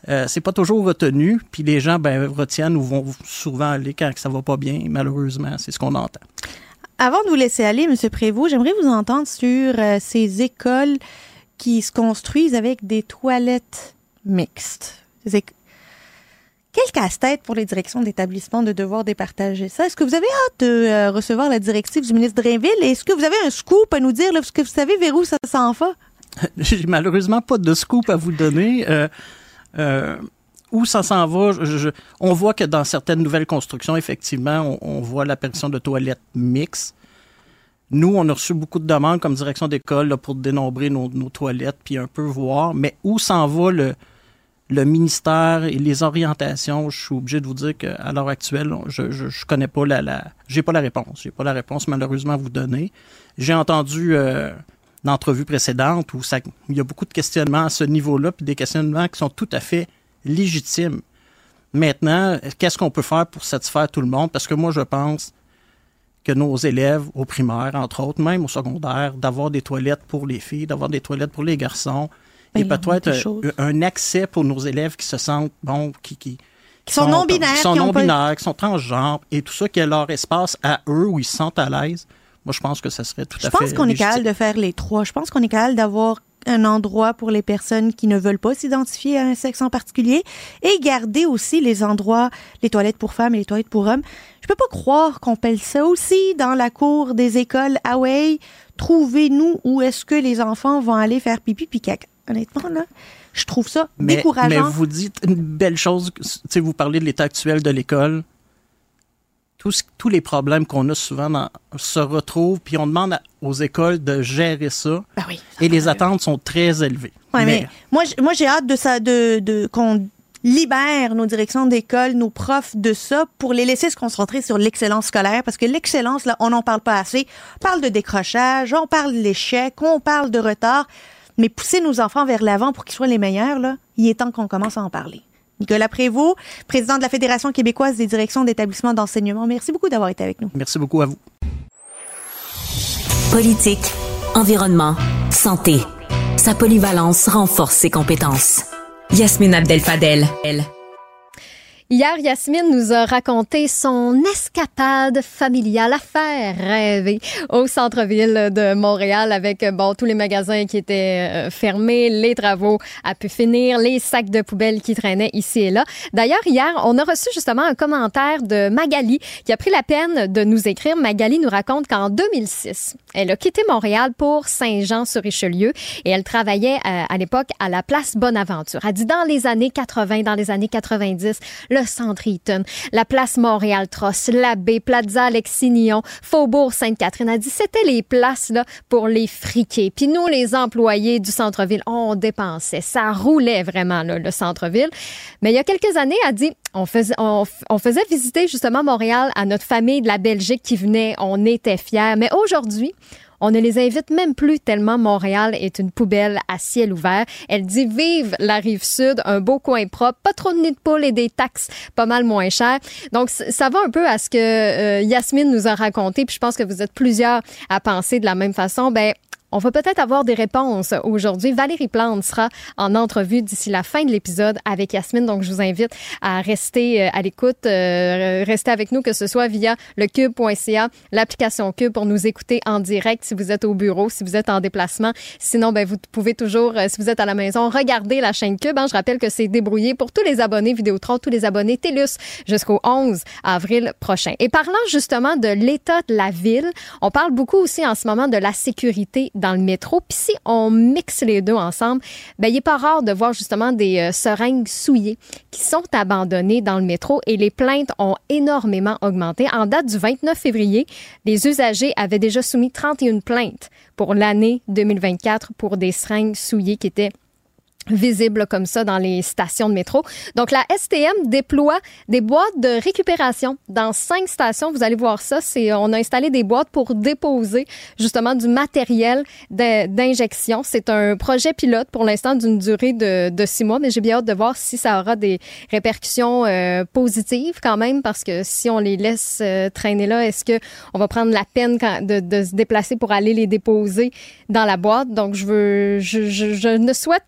Euh, c'est pas toujours retenu, puis les gens ben, retiennent ou vont souvent aller quand ça va pas bien. Malheureusement, c'est ce qu'on entend. Avant de vous laisser aller, M. Prévost, j'aimerais vous entendre sur euh, ces écoles qui se construisent avec des toilettes mixtes. Des éc- Quel casse-tête pour les directions d'établissement de devoir départager ça. Est-ce que vous avez hâte de euh, recevoir la directive du ministre Drainville? Est-ce que vous avez un scoop à nous dire? Est-ce que vous savez vers où ça s'en va? J'ai malheureusement pas de scoop à vous donner. Euh, euh, où ça s'en va? Je, je, on voit que dans certaines nouvelles constructions, effectivement, on, on voit l'apparition de toilettes mixtes. Nous, on a reçu beaucoup de demandes comme direction d'école là, pour dénombrer nos, nos toilettes puis un peu voir. Mais où s'en va le, le ministère et les orientations? Je suis obligé de vous dire qu'à l'heure actuelle, je je, je connais pas la, la... J'ai pas la réponse. J'ai pas la réponse, malheureusement, à vous donner. J'ai entendu... Euh, l'entrevue précédente où ça, il y a beaucoup de questionnements à ce niveau-là, puis des questionnements qui sont tout à fait légitimes. Maintenant, qu'est-ce qu'on peut faire pour satisfaire tout le monde? Parce que moi, je pense que nos élèves au primaire, entre autres, même au secondaire, d'avoir des toilettes pour les filles, d'avoir des toilettes pour les garçons, et peut-être un, un accès pour nos élèves qui se sentent, bon, qui... qui Qui sont, sont non-binaires. Qui sont qui non-binaires, pas... qui sont transgenres, et tout ça, qui a leur espace à eux où ils se sentent à l'aise. Moi, je pense que ça serait tout je à fait pense qu'on légitime. est capable de faire les trois. Je pense qu'on est capable d'avoir un endroit pour les personnes qui ne veulent pas s'identifier à un sexe en particulier et garder aussi les endroits, les toilettes pour femmes et les toilettes pour hommes. Je peux pas croire qu'on pèle ça aussi dans la cour des écoles. Ah ouais, trouvez-nous où est-ce que les enfants vont aller faire pipi puis caca. Honnêtement, là, je trouve ça mais, décourageant. Mais vous dites une belle chose, tu sais, vous parlez de l'état actuel de l'école. Tous, tous les problèmes qu'on a souvent dans, se retrouvent, puis on demande à, aux écoles de gérer ça. Ben oui, ça et les attentes sont très élevées. Ouais, mais, mais moi, moi, j'ai hâte de ça, de, de qu'on libère nos directions d'école, nos profs de ça, pour les laisser se concentrer sur l'excellence scolaire, parce que l'excellence, là, on n'en parle pas assez. On parle de décrochage, on parle de l'échec, on parle de retard, mais pousser nos enfants vers l'avant pour qu'ils soient les meilleurs, là, il est temps qu'on commence à en parler. Nicolas Prévost, président de la Fédération québécoise des directions d'établissements d'enseignement. Merci beaucoup d'avoir été avec nous. Merci beaucoup à vous. Politique, environnement, santé. Sa polyvalence renforce ses compétences. Yasmine Abdel-Fadel, elle. Hier, Yasmine nous a raconté son escapade familiale à faire rêver au centre-ville de Montréal avec bon tous les magasins qui étaient fermés, les travaux à pu finir, les sacs de poubelles qui traînaient ici et là. D'ailleurs, hier, on a reçu justement un commentaire de Magali qui a pris la peine de nous écrire. Magali nous raconte qu'en deux mille six, elle a quitté Montréal pour Saint-Jean-sur-Richelieu et elle travaillait à, à l'époque à la place Bonaventure. Elle dit dans les années quatre-vingts, dans les années quatre-vingt-dix, le Centre Eaton, la place Montréal-Trosse, l'Abbé, Plaza Alexis-Nyon, Faubourg Sainte-Catherine. Elle dit c'était les places là pour les friquer. Puis nous, les employés du centre-ville, on dépensait. Ça roulait vraiment là, le centre-ville. Mais il y a quelques années, elle dit on faisait, on, on faisait visiter justement Montréal à notre famille de la Belgique qui venait. On était fiers. Mais aujourd'hui, on ne les invite même plus tellement Montréal est une poubelle à ciel ouvert. Elle dit vive la Rive-Sud, un beau coin propre, pas trop de nids de poules et des taxes pas mal moins chères. Donc, ça va un peu à ce que euh, Yasmine nous a raconté, puis je pense que vous êtes plusieurs à penser de la même façon. Ben, on va peut-être avoir des réponses aujourd'hui. Valérie Plante sera en entrevue d'ici la fin de l'épisode avec Yasmine. Donc, je vous invite à rester à l'écoute, euh, rester avec nous, que ce soit via le cube point c a, l'application Cube pour nous écouter en direct si vous êtes au bureau, si vous êtes en déplacement. Sinon, ben, vous pouvez toujours, si vous êtes à la maison, regarder la chaîne Cube. Hein. Je rappelle que c'est débrouillé pour tous les abonnés Vidéotron, tous les abonnés TELUS jusqu'au onze avril prochain. Et parlant justement de l'état de la ville, on parle beaucoup aussi en ce moment de la sécurité dans le métro. Puis si on mixe les deux ensemble, ben il n'est pas rare de voir justement des euh, seringues souillées qui sont abandonnées dans le métro et les plaintes ont énormément augmenté. En date du vingt-neuf février, les usagers avaient déjà soumis trente et une plaintes pour l'année deux mille vingt-quatre pour des seringues souillées qui étaient visible comme ça dans les stations de métro. Donc, la S T M déploie des boîtes de récupération dans cinq stations. Vous allez voir ça. C'est, on a installé des boîtes pour déposer justement du matériel de, d'injection. C'est un projet pilote pour l'instant d'une durée de, de six mois, mais j'ai bien hâte de voir si ça aura des répercussions euh, positives quand même, parce que si on les laisse euh, traîner là, est-ce que on va prendre la peine quand, de, de se déplacer pour aller les déposer dans la boîte? Donc, je veux, je, je, je ne souhaite qu'être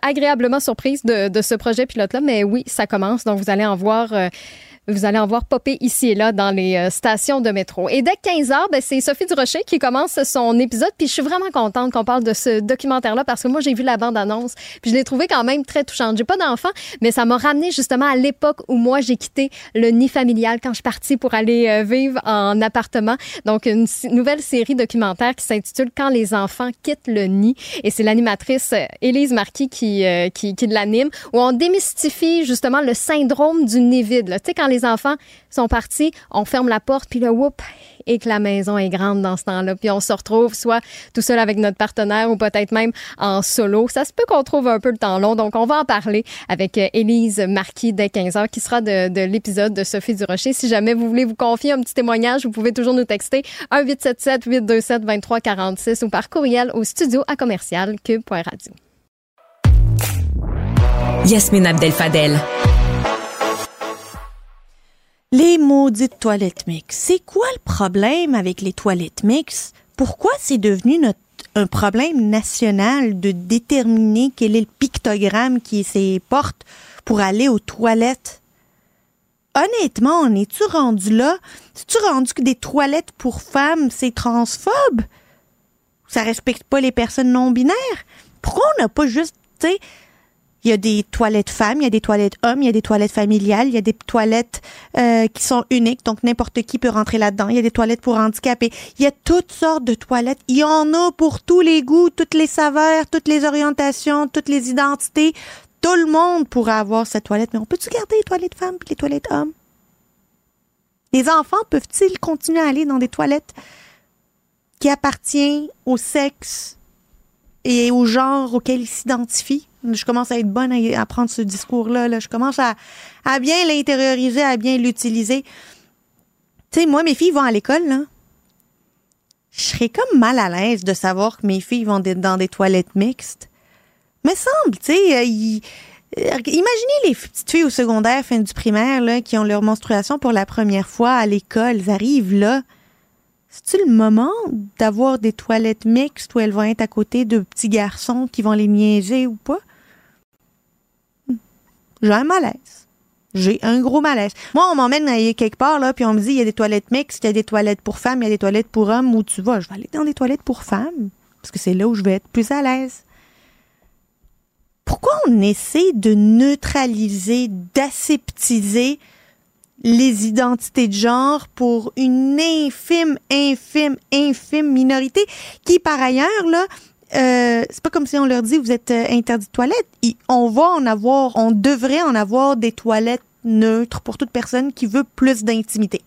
agréablement surprise de, de ce projet pilote-là, mais oui, ça commence. Donc, vous allez en voir... Euh, Vous allez en voir popper ici et là dans les euh, stations de métro. Et dès quinze heures, ben, c'est Sophie Durocher qui commence son épisode. Puis je suis vraiment contente qu'on parle de ce documentaire-là parce que moi, j'ai vu la bande-annonce. Puis je l'ai trouvé quand même très touchante. J'ai pas d'enfant, mais ça m'a ramené justement à l'époque où moi, j'ai quitté le nid familial quand je suis partie pour aller euh, vivre en appartement. Donc, une s- nouvelle série documentaire qui s'intitule « Quand les enfants quittent le nid ». Et c'est l'animatrice euh, Élise Marquis qui, euh, qui, qui l'anime, où on démystifie justement le syndrome du nid vide. Tu sais, quand les enfants sont partis, on ferme la porte, puis là, whoop, et que la maison est grande dans ce temps-là. Puis on se retrouve soit tout seul avec notre partenaire ou peut-être même en solo. Ça se peut qu'on trouve un peu le temps long. Donc, on va en parler avec Élise Marquis dès quinze heures, qui sera de, de l'épisode de Sophie Durocher. Si jamais vous voulez vous confier un petit témoignage, vous pouvez toujours nous texter un huit sept sept, huit deux sept, deux trois quatre six ou par courriel au studio à commercial cube point radio. Yasmine Abdel-Fadel. Les maudites toilettes mixtes. C'est quoi le problème avec les toilettes mixtes? Pourquoi c'est devenu notre, un problème national de déterminer quel est le pictogramme qui est ses portes pour aller aux toilettes? Honnêtement, on est-tu rendu là? C'est-tu rendu que des toilettes pour femmes, c'est transphobe? Ça respecte pas les personnes non-binaires? Pourquoi on n'a pas juste, tu sais... Il y a des toilettes femmes, il y a des toilettes hommes, il y a des toilettes familiales, il y a des toilettes euh, qui sont uniques, donc n'importe qui peut rentrer là-dedans. Il y a des toilettes pour handicapés. Il y a toutes sortes de toilettes. Il y en a pour tous les goûts, toutes les saveurs, toutes les orientations, toutes les identités. Tout le monde pourrait avoir cette toilette. Mais on peut-tu garder les toilettes femmes et les toilettes hommes? Les enfants peuvent-ils continuer à aller dans des toilettes qui appartiennent au sexe et au genre auquel ils s'identifient? Je commence à être bonne à, à prendre ce discours-là. Là. Je commence à, à bien l'intérioriser, à bien l'utiliser. Tu sais, moi, mes filles vont à l'école, là. Je serais comme mal à l'aise de savoir que mes filles vont de, dans des toilettes mixtes. Me semble, tu sais, euh, y, euh, imaginez les petites filles au secondaire, fin du primaire, là, qui ont leur menstruation pour la première fois à l'école. Elles arrivent là. C'est-tu le moment d'avoir des toilettes mixtes où elles vont être à côté de petits garçons qui vont les niaiser ou pas? J'ai un malaise. J'ai un gros malaise. Moi, on m'emmène quelque part, là, puis on me dit, il y a des toilettes mixtes, il y a des toilettes pour femmes, il y a des toilettes pour hommes. Où tu vas? Je vais aller dans des toilettes pour femmes, parce que c'est là où je vais être plus à l'aise. Pourquoi on essaie de neutraliser, d'aseptiser les identités de genre pour une infime, infime, infime minorité qui, par ailleurs, là, euh, c'est pas comme si on leur dit vous êtes euh, interdit de toilette. Il, on va en avoir, on devrait en avoir des toilettes neutres pour toute personne qui veut plus d'intimité.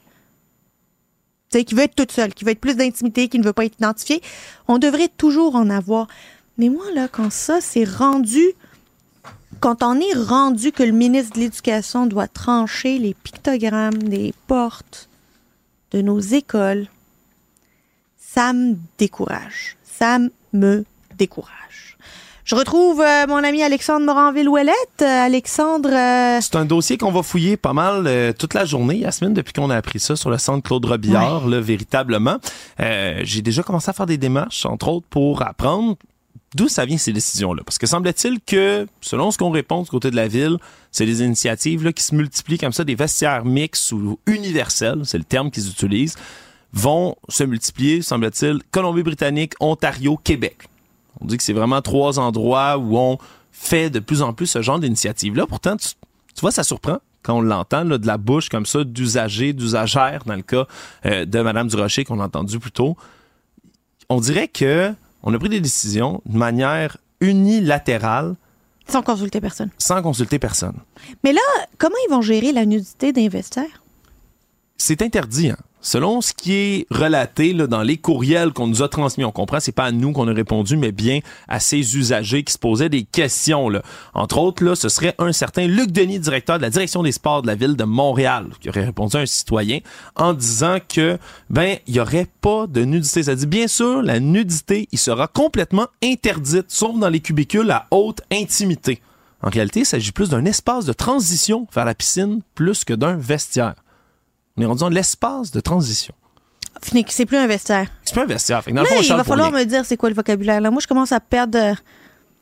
Tu sais, qui veut être toute seule, qui veut être plus d'intimité, qui ne veut pas être identifiée. On devrait toujours en avoir. Mais moi, là, quand ça, c'est rendu... Quand on est rendu que le ministre de l'Éducation doit trancher les pictogrammes des portes de nos écoles, ça me décourage. Ça me décourage. Je retrouve euh, mon ami Alexandre Moranville-Ouellette. Euh, Alexandre... Euh... C'est un dossier qu'on va fouiller pas mal euh, toute la journée, Yasmine, depuis qu'on a appris ça sur le centre Claude Robillard, ouais. là, véritablement. Euh, j'ai déjà commencé à faire des démarches, entre autres, pour apprendre d'où ça vient ces décisions-là. Parce que semble-t-il que, selon ce qu'on répond du côté de la ville, c'est des initiatives là, qui se multiplient comme ça, des vestiaires mixtes ou universels, c'est le terme qu'ils utilisent, vont se multiplier, semble-t-il, Colombie-Britannique, Ontario, Québec. On dit que c'est vraiment trois endroits où on fait de plus en plus ce genre d'initiative-là. Pourtant, tu, tu vois, ça surprend quand on l'entend là, de la bouche comme ça, d'usagers, d'usagères, dans le cas euh, de Mme Durocher qu'on a entendu plus tôt. On dirait que on a pris des décisions de manière unilatérale. Sans consulter personne. Sans consulter personne. Mais là, comment ils vont gérer la nudité des vestiaires? C'est interdit, hein. Selon ce qui est relaté là, dans les courriels qu'on nous a transmis, on comprend, c'est pas à nous qu'on a répondu, mais bien à ces usagers qui se posaient des questions. Là. Entre autres, là, ce serait un certain Luc Denis, directeur de la direction des sports de la ville de Montréal, qui aurait répondu à un citoyen en disant que ben il y aurait pas de nudité. Ça dit bien sûr, la nudité, il sera complètement interdite, sauf dans les cubicules à haute intimité. En réalité, il s'agit plus d'un espace de transition vers la piscine plus que d'un vestiaire. On est rendu dans l'espace de transition. C'est plus un vestiaire. C'est plus un vestiaire. Fait que dans le là, fond, il va falloir me dire c'est quoi le vocabulaire. Là. Moi, je commence à perdre...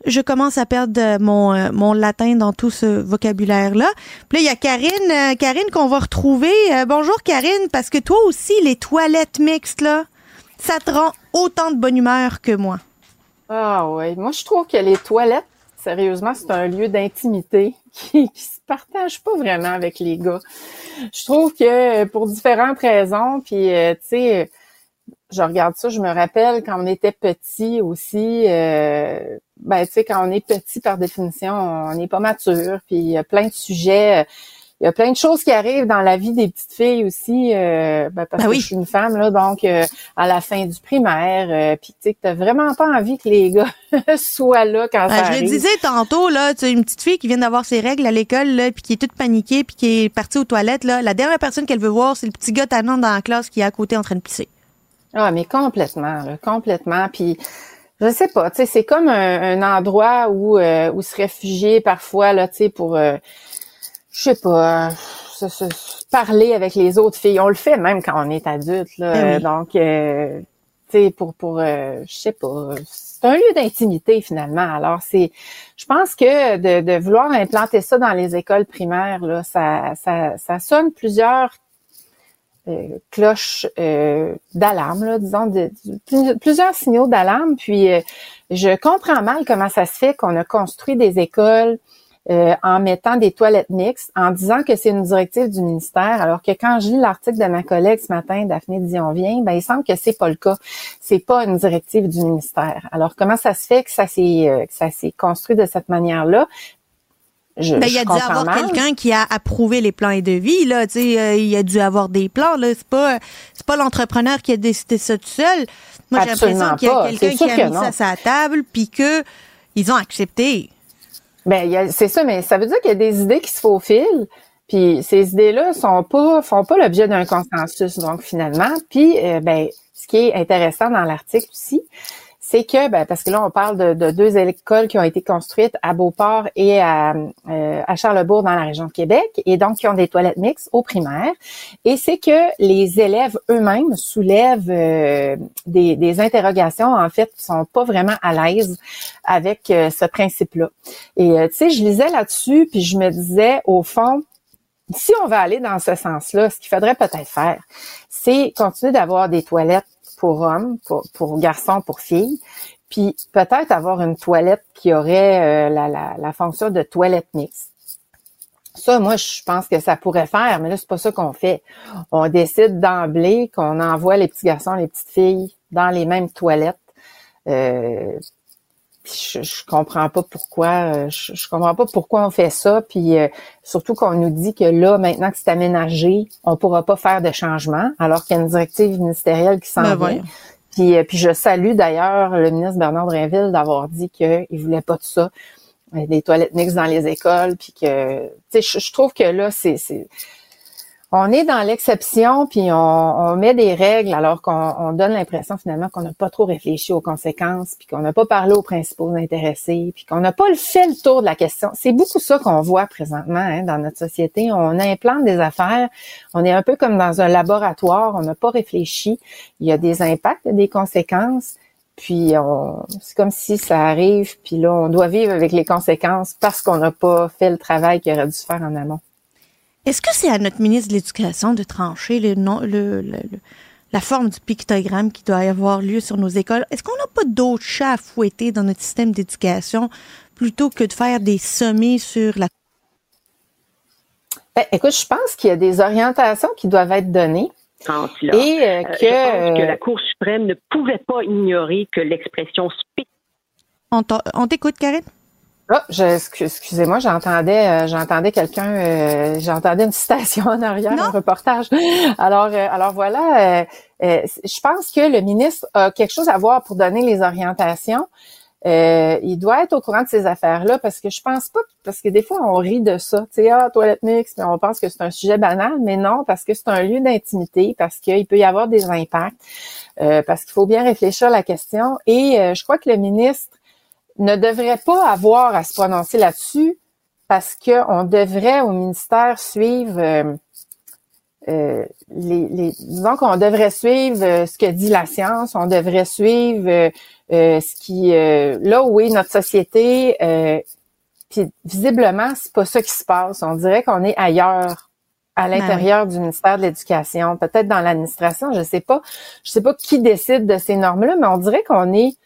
je commence à perdre mon euh, mon latin dans tout ce vocabulaire-là. Puis là, il y a Karine, euh, Karine qu'on va retrouver. Euh, bonjour Karine, parce que toi aussi, les toilettes mixtes, là, ça te rend autant de bonne humeur que moi. Ah oui, moi je trouve que les toilettes, sérieusement, c'est un lieu d'intimité qui, qui se partage pas vraiment avec les gars. Je trouve que pour différentes raisons, puis euh, tu sais, je regarde ça, je me rappelle quand on était petit aussi, euh, ben tu sais, quand on est petit par définition, on n'est pas mature, puis il y a plein de sujets, il y a plein de choses qui arrivent dans la vie des petites filles aussi, euh, ben parce ben oui. que je suis une femme là, donc euh, à la fin du primaire, euh, puis tu sais que t'as vraiment pas envie que les gars soient là quand ben, ça je arrive. Je le disais tantôt là, tu sais une petite fille qui vient d'avoir ses règles à l'école là, puis qui est toute paniquée, puis qui est partie aux toilettes là, la dernière personne qu'elle veut voir, c'est le petit gars tannant dans la classe qui est à côté en train de pisser. Ah mais complètement, là, complètement, puis je sais pas, tu sais c'est comme un, un endroit où euh, où se réfugier parfois là, tu sais pour euh, je sais pas, se, se, parler avec les autres filles. On le fait même quand on est adulte, là. Ben oui. Donc, euh, tu sais, pour, pour, euh, je sais pas, c'est un lieu d'intimité finalement. Alors, c'est, je pense que de, de vouloir implanter ça dans les écoles primaires, là, ça, ça, ça sonne plusieurs euh, cloches euh, d'alarme, là, disons, de, de, plusieurs signaux d'alarme. Puis, euh, je comprends mal comment ça se fait qu'on a construit des écoles Euh, en mettant des toilettes mixtes, en disant que c'est une directive du ministère, alors que quand je lis l'article de ma collègue ce matin, Daphné Dion-Vien, ben il semble que c'est pas le cas. C'est pas une directive du ministère. Alors comment ça se fait que ça s'est euh, que ça s'est construit de cette manière-là? Je, ben, il y a dû avoir mal. quelqu'un qui a approuvé les plans et devis, là, tu sais, euh, il y a dû avoir des plans, là, c'est pas c'est pas l'entrepreneur qui a décidé ça tout seul. Moi, j'ai l'impression qu'il y a quelqu'un qui a mis ça sur la table puis que ils ont accepté. Ben, y a, c'est ça, mais ça veut dire qu'il y a des idées qui se faufilent, puis ces idées-là sont pas font pas l'objet d'un consensus, donc finalement. Puis, euh, ben, ce qui est intéressant dans l'article aussi, c'est que, ben, parce que là, on parle de, de deux écoles qui ont été construites à Beauport et à, euh, à Charlesbourg dans la région de Québec, et donc qui ont des toilettes mixtes au primaire. Et c'est que les élèves eux-mêmes soulèvent euh, des, des interrogations, en fait, qui sont pas vraiment à l'aise avec euh, ce principe-là. Et euh, tu sais, je lisais là-dessus, puis je me disais, au fond, si on va aller dans ce sens-là, ce qu'il faudrait peut-être faire, c'est continuer d'avoir des toilettes pour hommes, pour, pour garçons, pour filles, puis peut-être avoir une toilette qui aurait euh, la, la, la fonction de toilette mixte. Ça, moi, je pense que ça pourrait faire, mais là, c'est pas ça qu'on fait. On décide d'emblée qu'on envoie les petits garçons, les petites filles dans les mêmes toilettes. Euh, je, je comprends pas pourquoi, je, je comprends pas pourquoi on fait ça, puis euh, surtout qu'on nous dit que là, maintenant que c'est aménagé, on pourra pas faire de changement, alors qu'il y a une directive ministérielle qui s'en ben vient. Puis, euh, puis je salue d'ailleurs le ministre Bernard Drinville d'avoir dit qu'il voulait pas de ça, des toilettes mixtes dans les écoles, puis que, tu sais, je, je trouve que là, c'est, c'est on est dans l'exception, puis on, on met des règles alors qu'on on donne l'impression finalement qu'on n'a pas trop réfléchi aux conséquences, puis qu'on n'a pas parlé aux principaux intéressés, puis qu'on n'a pas fait le tour de la question. C'est beaucoup ça qu'on voit présentement hein, dans notre société. On implante des affaires, on est un peu comme dans un laboratoire, on n'a pas réfléchi. Il y a des impacts, il y a des conséquences, puis on, c'est comme si ça arrive, puis là, on doit vivre avec les conséquences parce qu'on n'a pas fait le travail qu'il aurait dû se faire en amont. Est-ce que c'est à notre ministre de l'Éducation de trancher le nom, le, le, le, la forme du pictogramme qui doit avoir lieu sur nos écoles? Est-ce qu'on n'a pas d'autres chats à fouetter dans notre système d'éducation plutôt que de faire des sommets sur la... Ben, écoute, je pense qu'il y a des orientations qui doivent être données. Et euh, que, euh, je pense que la Cour suprême ne pouvait pas ignorer que l'expression spé... On, on t'écoute, Karine? Ah, je, excusez-moi, j'entendais, euh, j'entendais quelqu'un, euh, j'entendais une citation en arrière, non? Un reportage. Alors, euh, alors voilà, euh, euh, je pense que le ministre a quelque chose à voir pour donner les orientations. Euh, il doit être au courant de ces affaires-là parce que je pense pas, parce que des fois on rit de ça, tu sais, ah, toilette mixte, mais on pense que c'est un sujet banal, mais non, parce que c'est un lieu d'intimité, parce qu'il peut y avoir des impacts, euh, parce qu'il faut bien réfléchir à la question. Et euh, je crois que le ministre ne devrait pas avoir à se prononcer là-dessus parce que on devrait au ministère suivre euh, euh, les, les, disons qu'on devrait suivre euh, ce que dit la science, on devrait suivre euh, euh, ce qui, euh, là où est notre société. Euh, puis visiblement, c'est pas ça qui se passe. On dirait qu'on est ailleurs, à l'intérieur ben oui. du ministère de l'Éducation, peut-être dans l'administration, je sais pas. Je sais pas qui décide de ces normes-là, mais on dirait qu'on est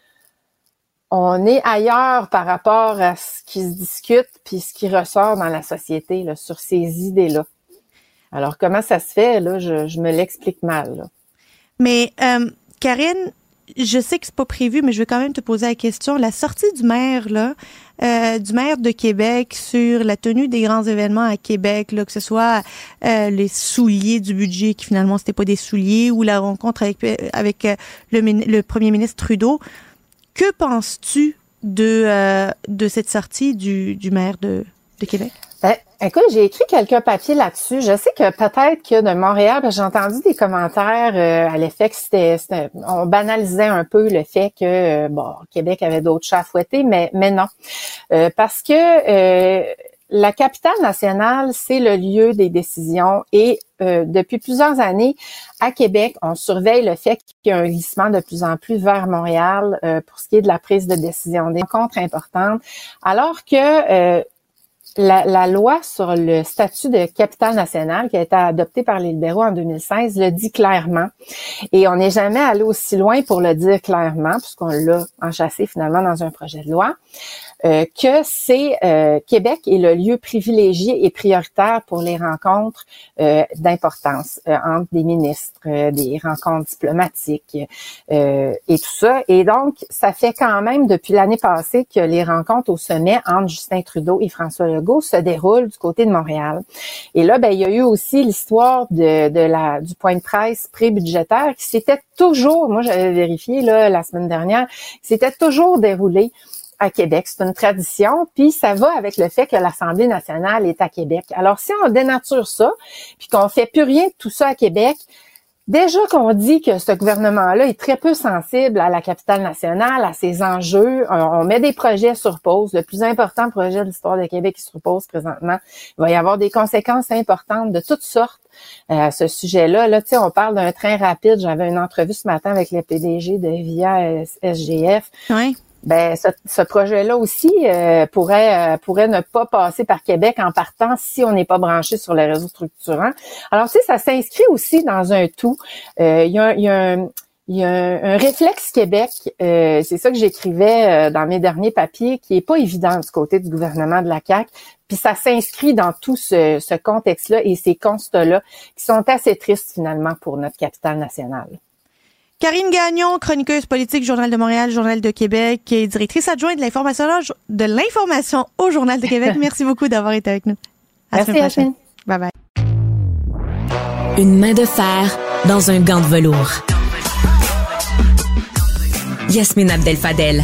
on est ailleurs par rapport à ce qui se discute puis ce qui ressort dans la société là, sur ces idées-là. Alors, comment ça se fait, là, je, je me l'explique mal, là. Mais, euh, Karine, je sais que c'est pas prévu, mais je vais quand même te poser la question. La sortie du maire, là, euh, du maire de Québec sur la tenue des grands événements à Québec, là, que ce soit euh, les souliers du budget, qui finalement, c'était pas des souliers, ou la rencontre avec, avec euh, le, le premier ministre Trudeau, que penses-tu de, euh, de cette sortie du, du maire de, de Québec? Ben, écoute, j'ai écrit quelques papiers là-dessus. Je sais que peut-être que de Montréal, j'ai entendu des commentaires euh, à l'effet que c'était, c'était, on banalisait un peu le fait que euh, bon, Québec avait d'autres chats à fouetter, mais mais non, euh, parce que euh, la capitale nationale, c'est le lieu des décisions et euh, depuis plusieurs années, à Québec, on surveille le fait qu'il y a un glissement de plus en plus vers Montréal euh, pour ce qui est de la prise de décision, des rencontres importantes, alors que euh, La, la loi sur le statut de capitale nationale qui a été adoptée par les libéraux en deux mille seize le dit clairement. Et on n'est jamais allé aussi loin pour le dire clairement, puisqu'on l'a enchâssé finalement dans un projet de loi, euh, que c'est euh, Québec est le lieu privilégié et prioritaire pour les rencontres euh, d'importance euh, entre des ministres, euh, des rencontres diplomatiques euh, et tout ça. Et donc, ça fait quand même depuis l'année passée que les rencontres au sommet entre Justin Trudeau et François Legault se déroulent du côté de Montréal. Et là, ben il y a eu aussi l'histoire de, de la du point de presse pré-budgétaire qui s'était toujours, moi j'avais vérifié là la semaine dernière, qui s'était toujours déroulé à Québec. C'est une tradition, puis ça va avec le fait que l'Assemblée nationale est à Québec. Alors, si on dénature ça, puis qu'on fait plus rien de tout ça à Québec, déjà qu'on dit que ce gouvernement-là est très peu sensible à la capitale nationale, à ses enjeux, on met des projets sur pause. Le plus important projet de l'histoire de Québec qui se repose présentement, il va y avoir des conséquences importantes de toutes sortes euh, à ce sujet-là. Là, tu sais, on parle d'un train rapide. J'avais une entrevue ce matin avec le P D G de Via S G F. Oui. Ben, ce, ce projet-là aussi euh, pourrait euh, pourrait ne pas passer par Québec en partant si on n'est pas branché sur le réseau structurant. Alors, tu sais, ça s'inscrit aussi dans un tout. Euh, il y a, il y a un il y a un, un réflexe Québec, euh, c'est ça que j'écrivais euh, dans mes derniers papiers, qui est pas évident du côté du gouvernement de la C A Q. Puis ça s'inscrit dans tout ce, ce contexte-là et ces constats-là qui sont assez tristes finalement pour notre capitale nationale. Karine Gagnon, chroniqueuse politique, Journal de Montréal, Journal de Québec, et directrice adjointe de l'information de l'information au Journal de Québec. Merci beaucoup d'avoir été avec nous. À Merci, Yasmine. Bye bye. Une main de fer dans un gant de velours. Yasmine Abdel-Fadel.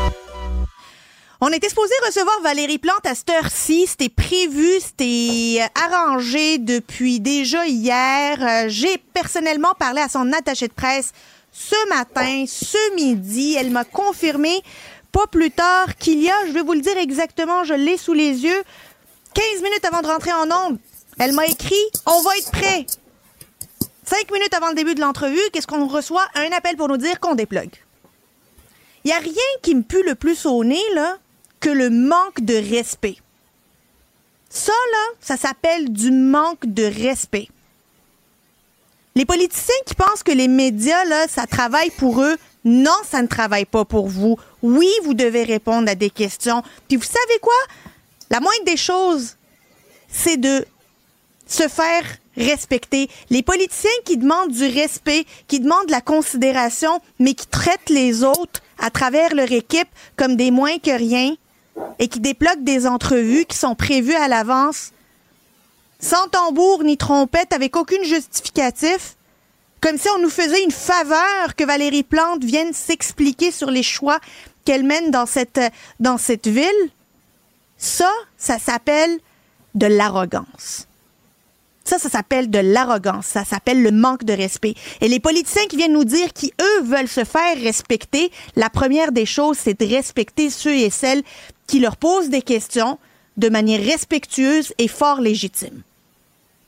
On était supposé recevoir Valérie Plante à cette heure-ci. C'était prévu, c'était arrangé depuis déjà hier. J'ai personnellement parlé à son attachée de presse ce matin, ce midi. Elle m'a confirmé pas plus tard qu'il y a, je vais vous le dire exactement, je l'ai sous les yeux, quinze minutes avant de rentrer en ondes. Elle m'a écrit « On va être prêt ». Cinq minutes avant le début de l'entrevue, qu'est-ce qu'on reçoit? Un appel pour nous dire qu'on déplugue. Il n'y a rien qui me pue le plus au nez, là, que le manque de respect. Ça, là, ça s'appelle du manque de respect. Les politiciens qui pensent que les médias, là, ça travaille pour eux, non, ça ne travaille pas pour vous. Oui, vous devez répondre à des questions. Puis vous savez quoi? La moindre des choses, c'est de se faire respecter. Les politiciens qui demandent du respect, qui demandent de la considération, mais qui traitent les autres à travers leur équipe comme des moins que rien et qui débloquent des entrevues qui sont prévues à l'avance, sans tambour ni trompette, avec aucun justificatif, comme si on nous faisait une faveur que Valérie Plante vienne s'expliquer sur les choix qu'elle mène dans cette, dans cette ville. Ça, ça s'appelle de l'arrogance. Ça, ça s'appelle de l'arrogance. Ça s'appelle le manque de respect. Et les politiciens qui viennent nous dire qu'ils, eux, veulent se faire respecter, la première des choses, c'est de respecter ceux et celles qui leur posent des questions de manière respectueuse et fort légitime.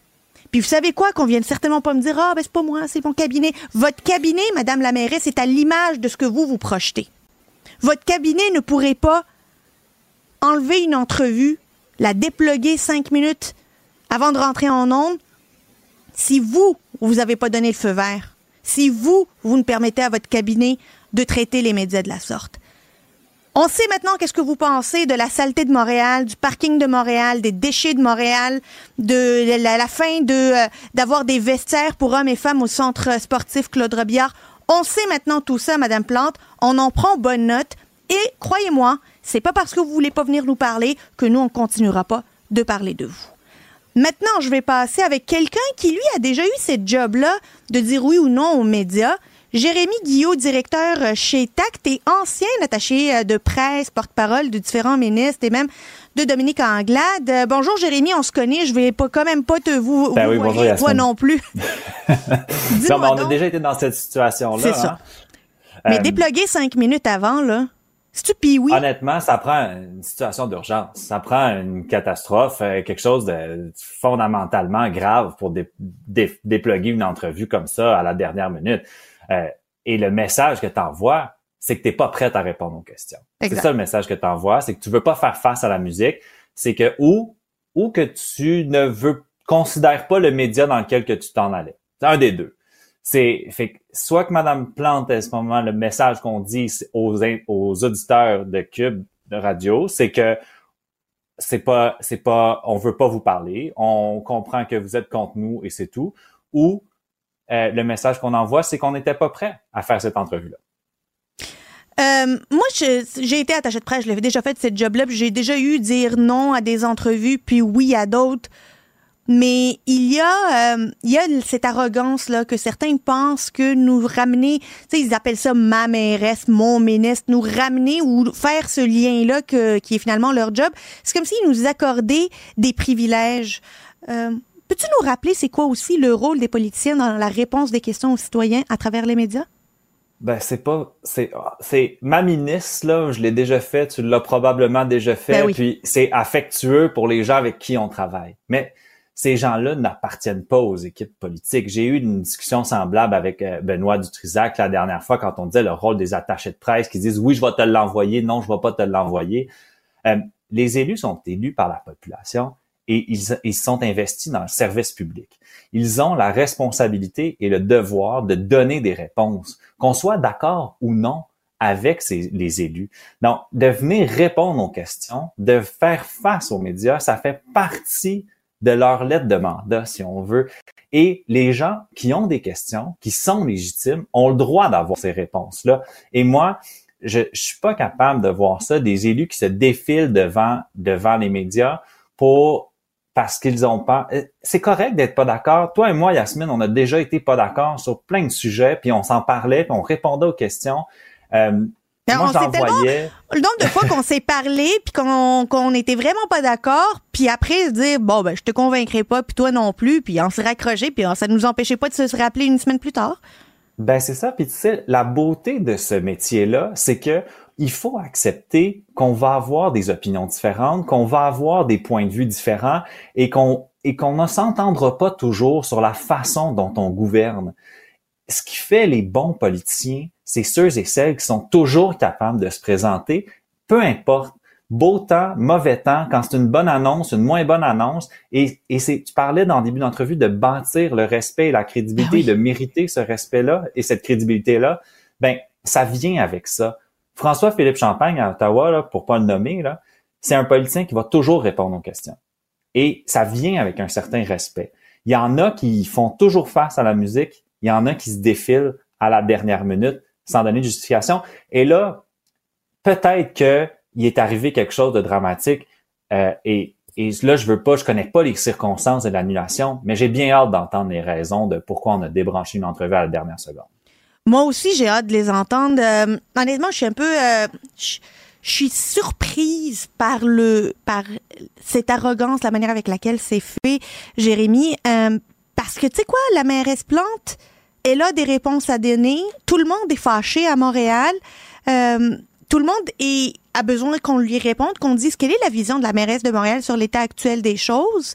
Puis vous savez quoi? Qu'on vienne certainement pas me dire « Ah, ben c'est pas moi, c'est mon cabinet. » Votre cabinet, Madame la mairesse, est à l'image de ce que vous vous projetez. Votre cabinet ne pourrait pas enlever une entrevue, la dépluguer cinq minutes avant de rentrer en ondes si vous, vous n'avez pas donné le feu vert. Si vous, vous ne permettez à votre cabinet de traiter les médias de la sorte. On sait maintenant qu'est-ce que vous pensez de la saleté de Montréal, du parking de Montréal, des déchets de Montréal, de la, la fin de euh, d'avoir des vestiaires pour hommes et femmes au centre sportif Claude Robillard. On sait maintenant tout ça, Madame Plante. On en prend bonne note. Et croyez-moi, c'est pas parce que vous voulez pas venir nous parler que nous, on continuera pas de parler de vous. Maintenant, je vais passer avec quelqu'un qui, lui, a déjà eu cette job-là de dire oui ou non aux médias. Jérémy Guillot, directeur chez Tact et ancien attaché de presse, porte-parole de différents ministres et même de Dominique Anglade. Bonjour Jérémy, on se connaît, je vais pas quand même pas te vous, ben vous oui, voyez, bonjour, toi non plus. non, mais on a déjà été dans cette situation-là. C'est ça. Hein? Mais euh, dépluguer cinq minutes avant, là, c'est-tu pis oui? Honnêtement, ça prend une situation d'urgence. Ça prend une catastrophe, quelque chose de fondamentalement grave pour dé- dé- dépluguer une entrevue comme ça à la dernière minute. Euh, et le message que tu envoies, c'est que tu n'es pas prête à répondre aux questions. Exact. C'est ça le message que tu envoies, c'est que tu veux pas faire face à la musique, c'est que ou ou que tu ne veux considères pas le média dans lequel que tu t'en allais. C'est un des deux. C'est fait que soit que Madame Plante à ce moment le message qu'on dit aux aux auditeurs de Cube de radio, c'est que c'est pas c'est pas on veut pas vous parler, on comprend que vous êtes contre nous et c'est tout, ou Euh, le message qu'on envoie, c'est qu'on n'était pas prêt à faire cette entrevue-là. Euh, moi, je, j'ai été attachée de presse, je l'avais déjà fait cette job-là, puis j'ai déjà eu dire non à des entrevues, puis oui à d'autres. Mais il y a, euh, il y a cette arrogance-là que certains pensent que nous ramener, tu sais, ils appellent ça ma mairesse, mon ministre, nous ramener ou faire ce lien-là que, qui est finalement leur job. C'est comme s'ils nous accordaient des privilèges. Euh, Peux-tu nous rappeler c'est quoi aussi le rôle des politiciens dans la réponse des questions aux citoyens à travers les médias? Ben, c'est pas, c'est, c'est, ma ministre, là, je l'ai déjà fait, tu l'as probablement déjà fait, ben oui. Puis c'est affectueux pour les gens avec qui on travaille. Mais ces gens-là n'appartiennent pas aux équipes politiques. J'ai eu une discussion semblable avec euh, Benoît Dutrisac la dernière fois quand on disait le rôle des attachés de presse qui disent oui, je vais te l'envoyer, non, je vais pas te l'envoyer. Euh, les élus sont élus par la population. Et ils, ils sont investis dans le service public. Ils ont la responsabilité et le devoir de donner des réponses, qu'on soit d'accord ou non avec ces, les élus. Donc, de venir répondre aux questions, de faire face aux médias, ça fait partie de leur lettre de mandat, si on veut. Et les gens qui ont des questions, qui sont légitimes, ont le droit d'avoir ces réponses-là. Et moi, je, je suis pas capable de voir ça, des élus qui se défilent devant, devant les médias pour parce qu'ils ont pas. C'est correct d'être pas d'accord. Toi et moi, Yasmine, on a déjà été pas d'accord sur plein de sujets, puis on s'en parlait, puis on répondait aux questions. Euh, moi, j'en voyais. Le nombre de fois qu'on s'est parlé, puis qu'on qu'on était vraiment pas d'accord, puis après se dire bon ben je te convaincrai pas, puis toi non plus, puis on s'est raccroché, puis ça nous empêchait pas de se rappeler une semaine plus tard. Ben c'est ça. Puis tu sais, la beauté de ce métier-là, c'est que il faut accepter qu'on va avoir des opinions différentes, qu'on va avoir des points de vue différents et qu'on et qu'on ne s'entendra pas toujours sur la façon dont on gouverne. Ce qui fait les bons politiciens, c'est ceux et celles qui sont toujours capables de se présenter, peu importe, beau temps, mauvais temps, quand c'est une bonne annonce, une moins bonne annonce. Et, et c'est, tu parlais dans le début d'entrevue de bâtir le respect et la crédibilité, ben oui. De mériter ce respect-là et cette crédibilité-là. Ben, ça vient avec ça. François-Philippe Champagne à Ottawa, là, pour pas le nommer, là, c'est un politicien qui va toujours répondre aux questions. Et ça vient avec un certain respect. Il y en a qui font toujours face à la musique, il y en a qui se défilent à la dernière minute sans donner de justification. Et là, peut-être que il est arrivé quelque chose de dramatique euh, et, et là, je veux pas, je connais pas les circonstances de l'annulation, mais j'ai bien hâte d'entendre les raisons de pourquoi on a débranché une entrevue à la dernière seconde. Moi aussi, j'ai hâte de les entendre. Euh, honnêtement, je suis un peu... Euh, je, je suis surprise par le par cette arrogance, la manière avec laquelle c'est fait, Jérémy. Euh, parce que, tu sais quoi, la mairesse Plante, elle a des réponses à donner. Tout le monde est fâché à Montréal. Euh, tout le monde est, a besoin qu'on lui réponde, qu'on dise quelle est la vision de la mairesse de Montréal sur l'état actuel des choses.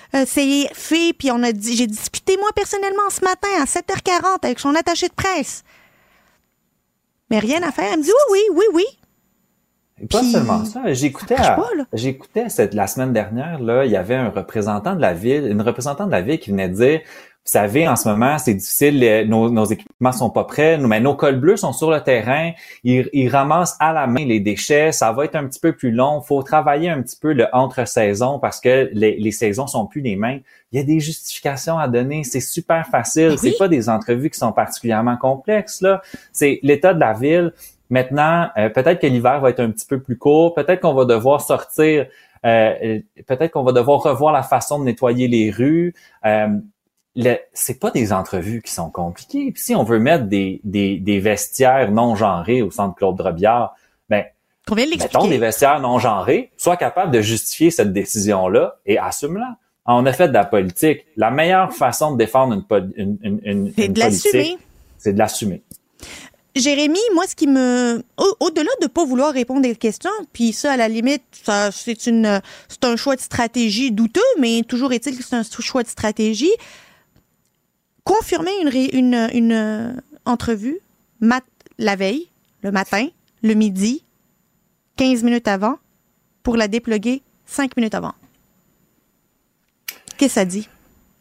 euh, c'est fait, puis on a dit, j'ai discuté moi personnellement ce matin à sept heures quarante avec son attaché de presse. Mais rien à faire. Elle me dit oui, oui, oui, oui. Et pas Puis, seulement ça, j'écoutais, ça à, pas, j'écoutais cette, la semaine dernière, là, il y avait un représentant de la ville, une représentante de la ville qui venait dire, vous savez, en ce moment, c'est difficile, les, nos, nos équipements sont pas prêts, nous, mais nos cols bleus sont sur le terrain, ils, ils ramassent à la main les déchets, ça va être un petit peu plus long, faut travailler un petit peu le entre-saison parce que les, les saisons sont plus les mêmes. Il y a des justifications à donner, c'est super facile, oui. C'est pas des entrevues qui sont particulièrement complexes, là. C'est l'état de la ville. Maintenant, euh, peut-être que l'hiver va être un petit peu plus court, peut-être qu'on va devoir sortir, euh, peut-être qu'on va devoir revoir la façon de nettoyer les rues. Euh, le, c'est pas des entrevues qui sont compliquées. Puis si on veut mettre des, des, des vestiaires non genrés au centre Claude Robillard, ben, mettons des vestiaires non genrés, sois capable de justifier cette décision-là et assume-la. On a fait de la politique. La meilleure façon de défendre une, une, une, une, c'est une de politique, l'assumer. C'est de l'assumer. Jérémy, moi, ce qui me... Au- au-delà de pas vouloir répondre à des questions, puis ça, à la limite, ça, c'est une, c'est un choix de stratégie douteux, mais toujours est-il que c'est un choix de stratégie. Confirmer une, ré- une, une euh, entrevue mat- la veille, le matin, le midi, quinze minutes avant, pour la dépluguer cinq minutes avant. Qu'est-ce que ça dit?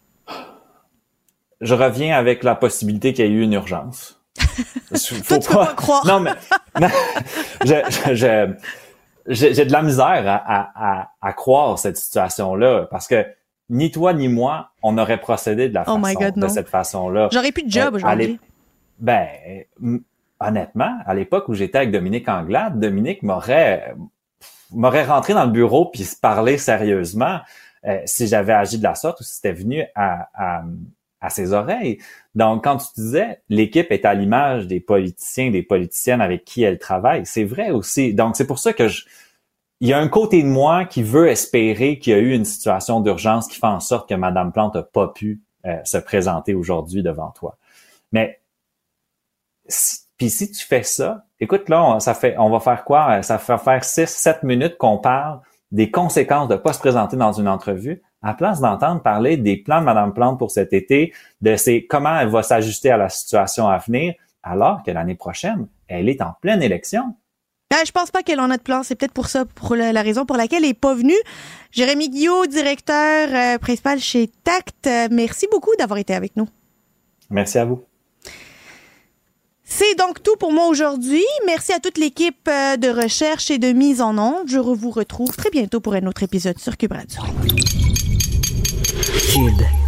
Je reviens avec la possibilité qu'il y ait eu une urgence. Faut Toi, tu pas... peux pas croire. Non, mais non, je, je, je, j'ai, j'ai de la misère à, à, à, à croire cette situation-là parce que ni toi ni moi, on aurait procédé de la façon, oh my God, de non. cette façon-là. J'aurais plus de job euh, aujourd'hui. Ben, honnêtement, à l'époque où j'étais avec Dominique Anglade, Dominique m'aurait m'aurait rentré dans le bureau puis se parler sérieusement euh, si j'avais agi de la sorte ou si c'était venu à, à à ses oreilles. Donc, quand tu disais, l'équipe est à l'image des politiciens, des politiciennes avec qui elle travaille, c'est vrai aussi. Donc, c'est pour ça que je, il y a un côté de moi qui veut espérer qu'il y a eu une situation d'urgence qui fait en sorte que Mme Plante n'a pas pu euh, se présenter aujourd'hui devant toi. Mais, si, puis si tu fais ça, écoute, là, on, ça fait, on va faire quoi? Ça fait faire six, sept minutes qu'on parle des conséquences de pas se présenter dans une entrevue. À place d'entendre parler des plans de Mme Plante pour cet été, de ses, comment elle va s'ajuster à la situation à venir, alors que l'année prochaine, elle est en pleine élection. Ben, je pense pas qu'elle en a de plan. C'est peut-être pour ça, pour la, la raison pour laquelle elle n'est pas venue. Jérémy Guillot, directeur euh, principal chez Tact, euh, merci beaucoup d'avoir été avec nous. Merci à vous. C'est donc tout pour moi aujourd'hui. Merci à toute l'équipe euh, de recherche et de mise en onde. Je vous retrouve très bientôt pour un autre épisode sur Cube Radio. Cube.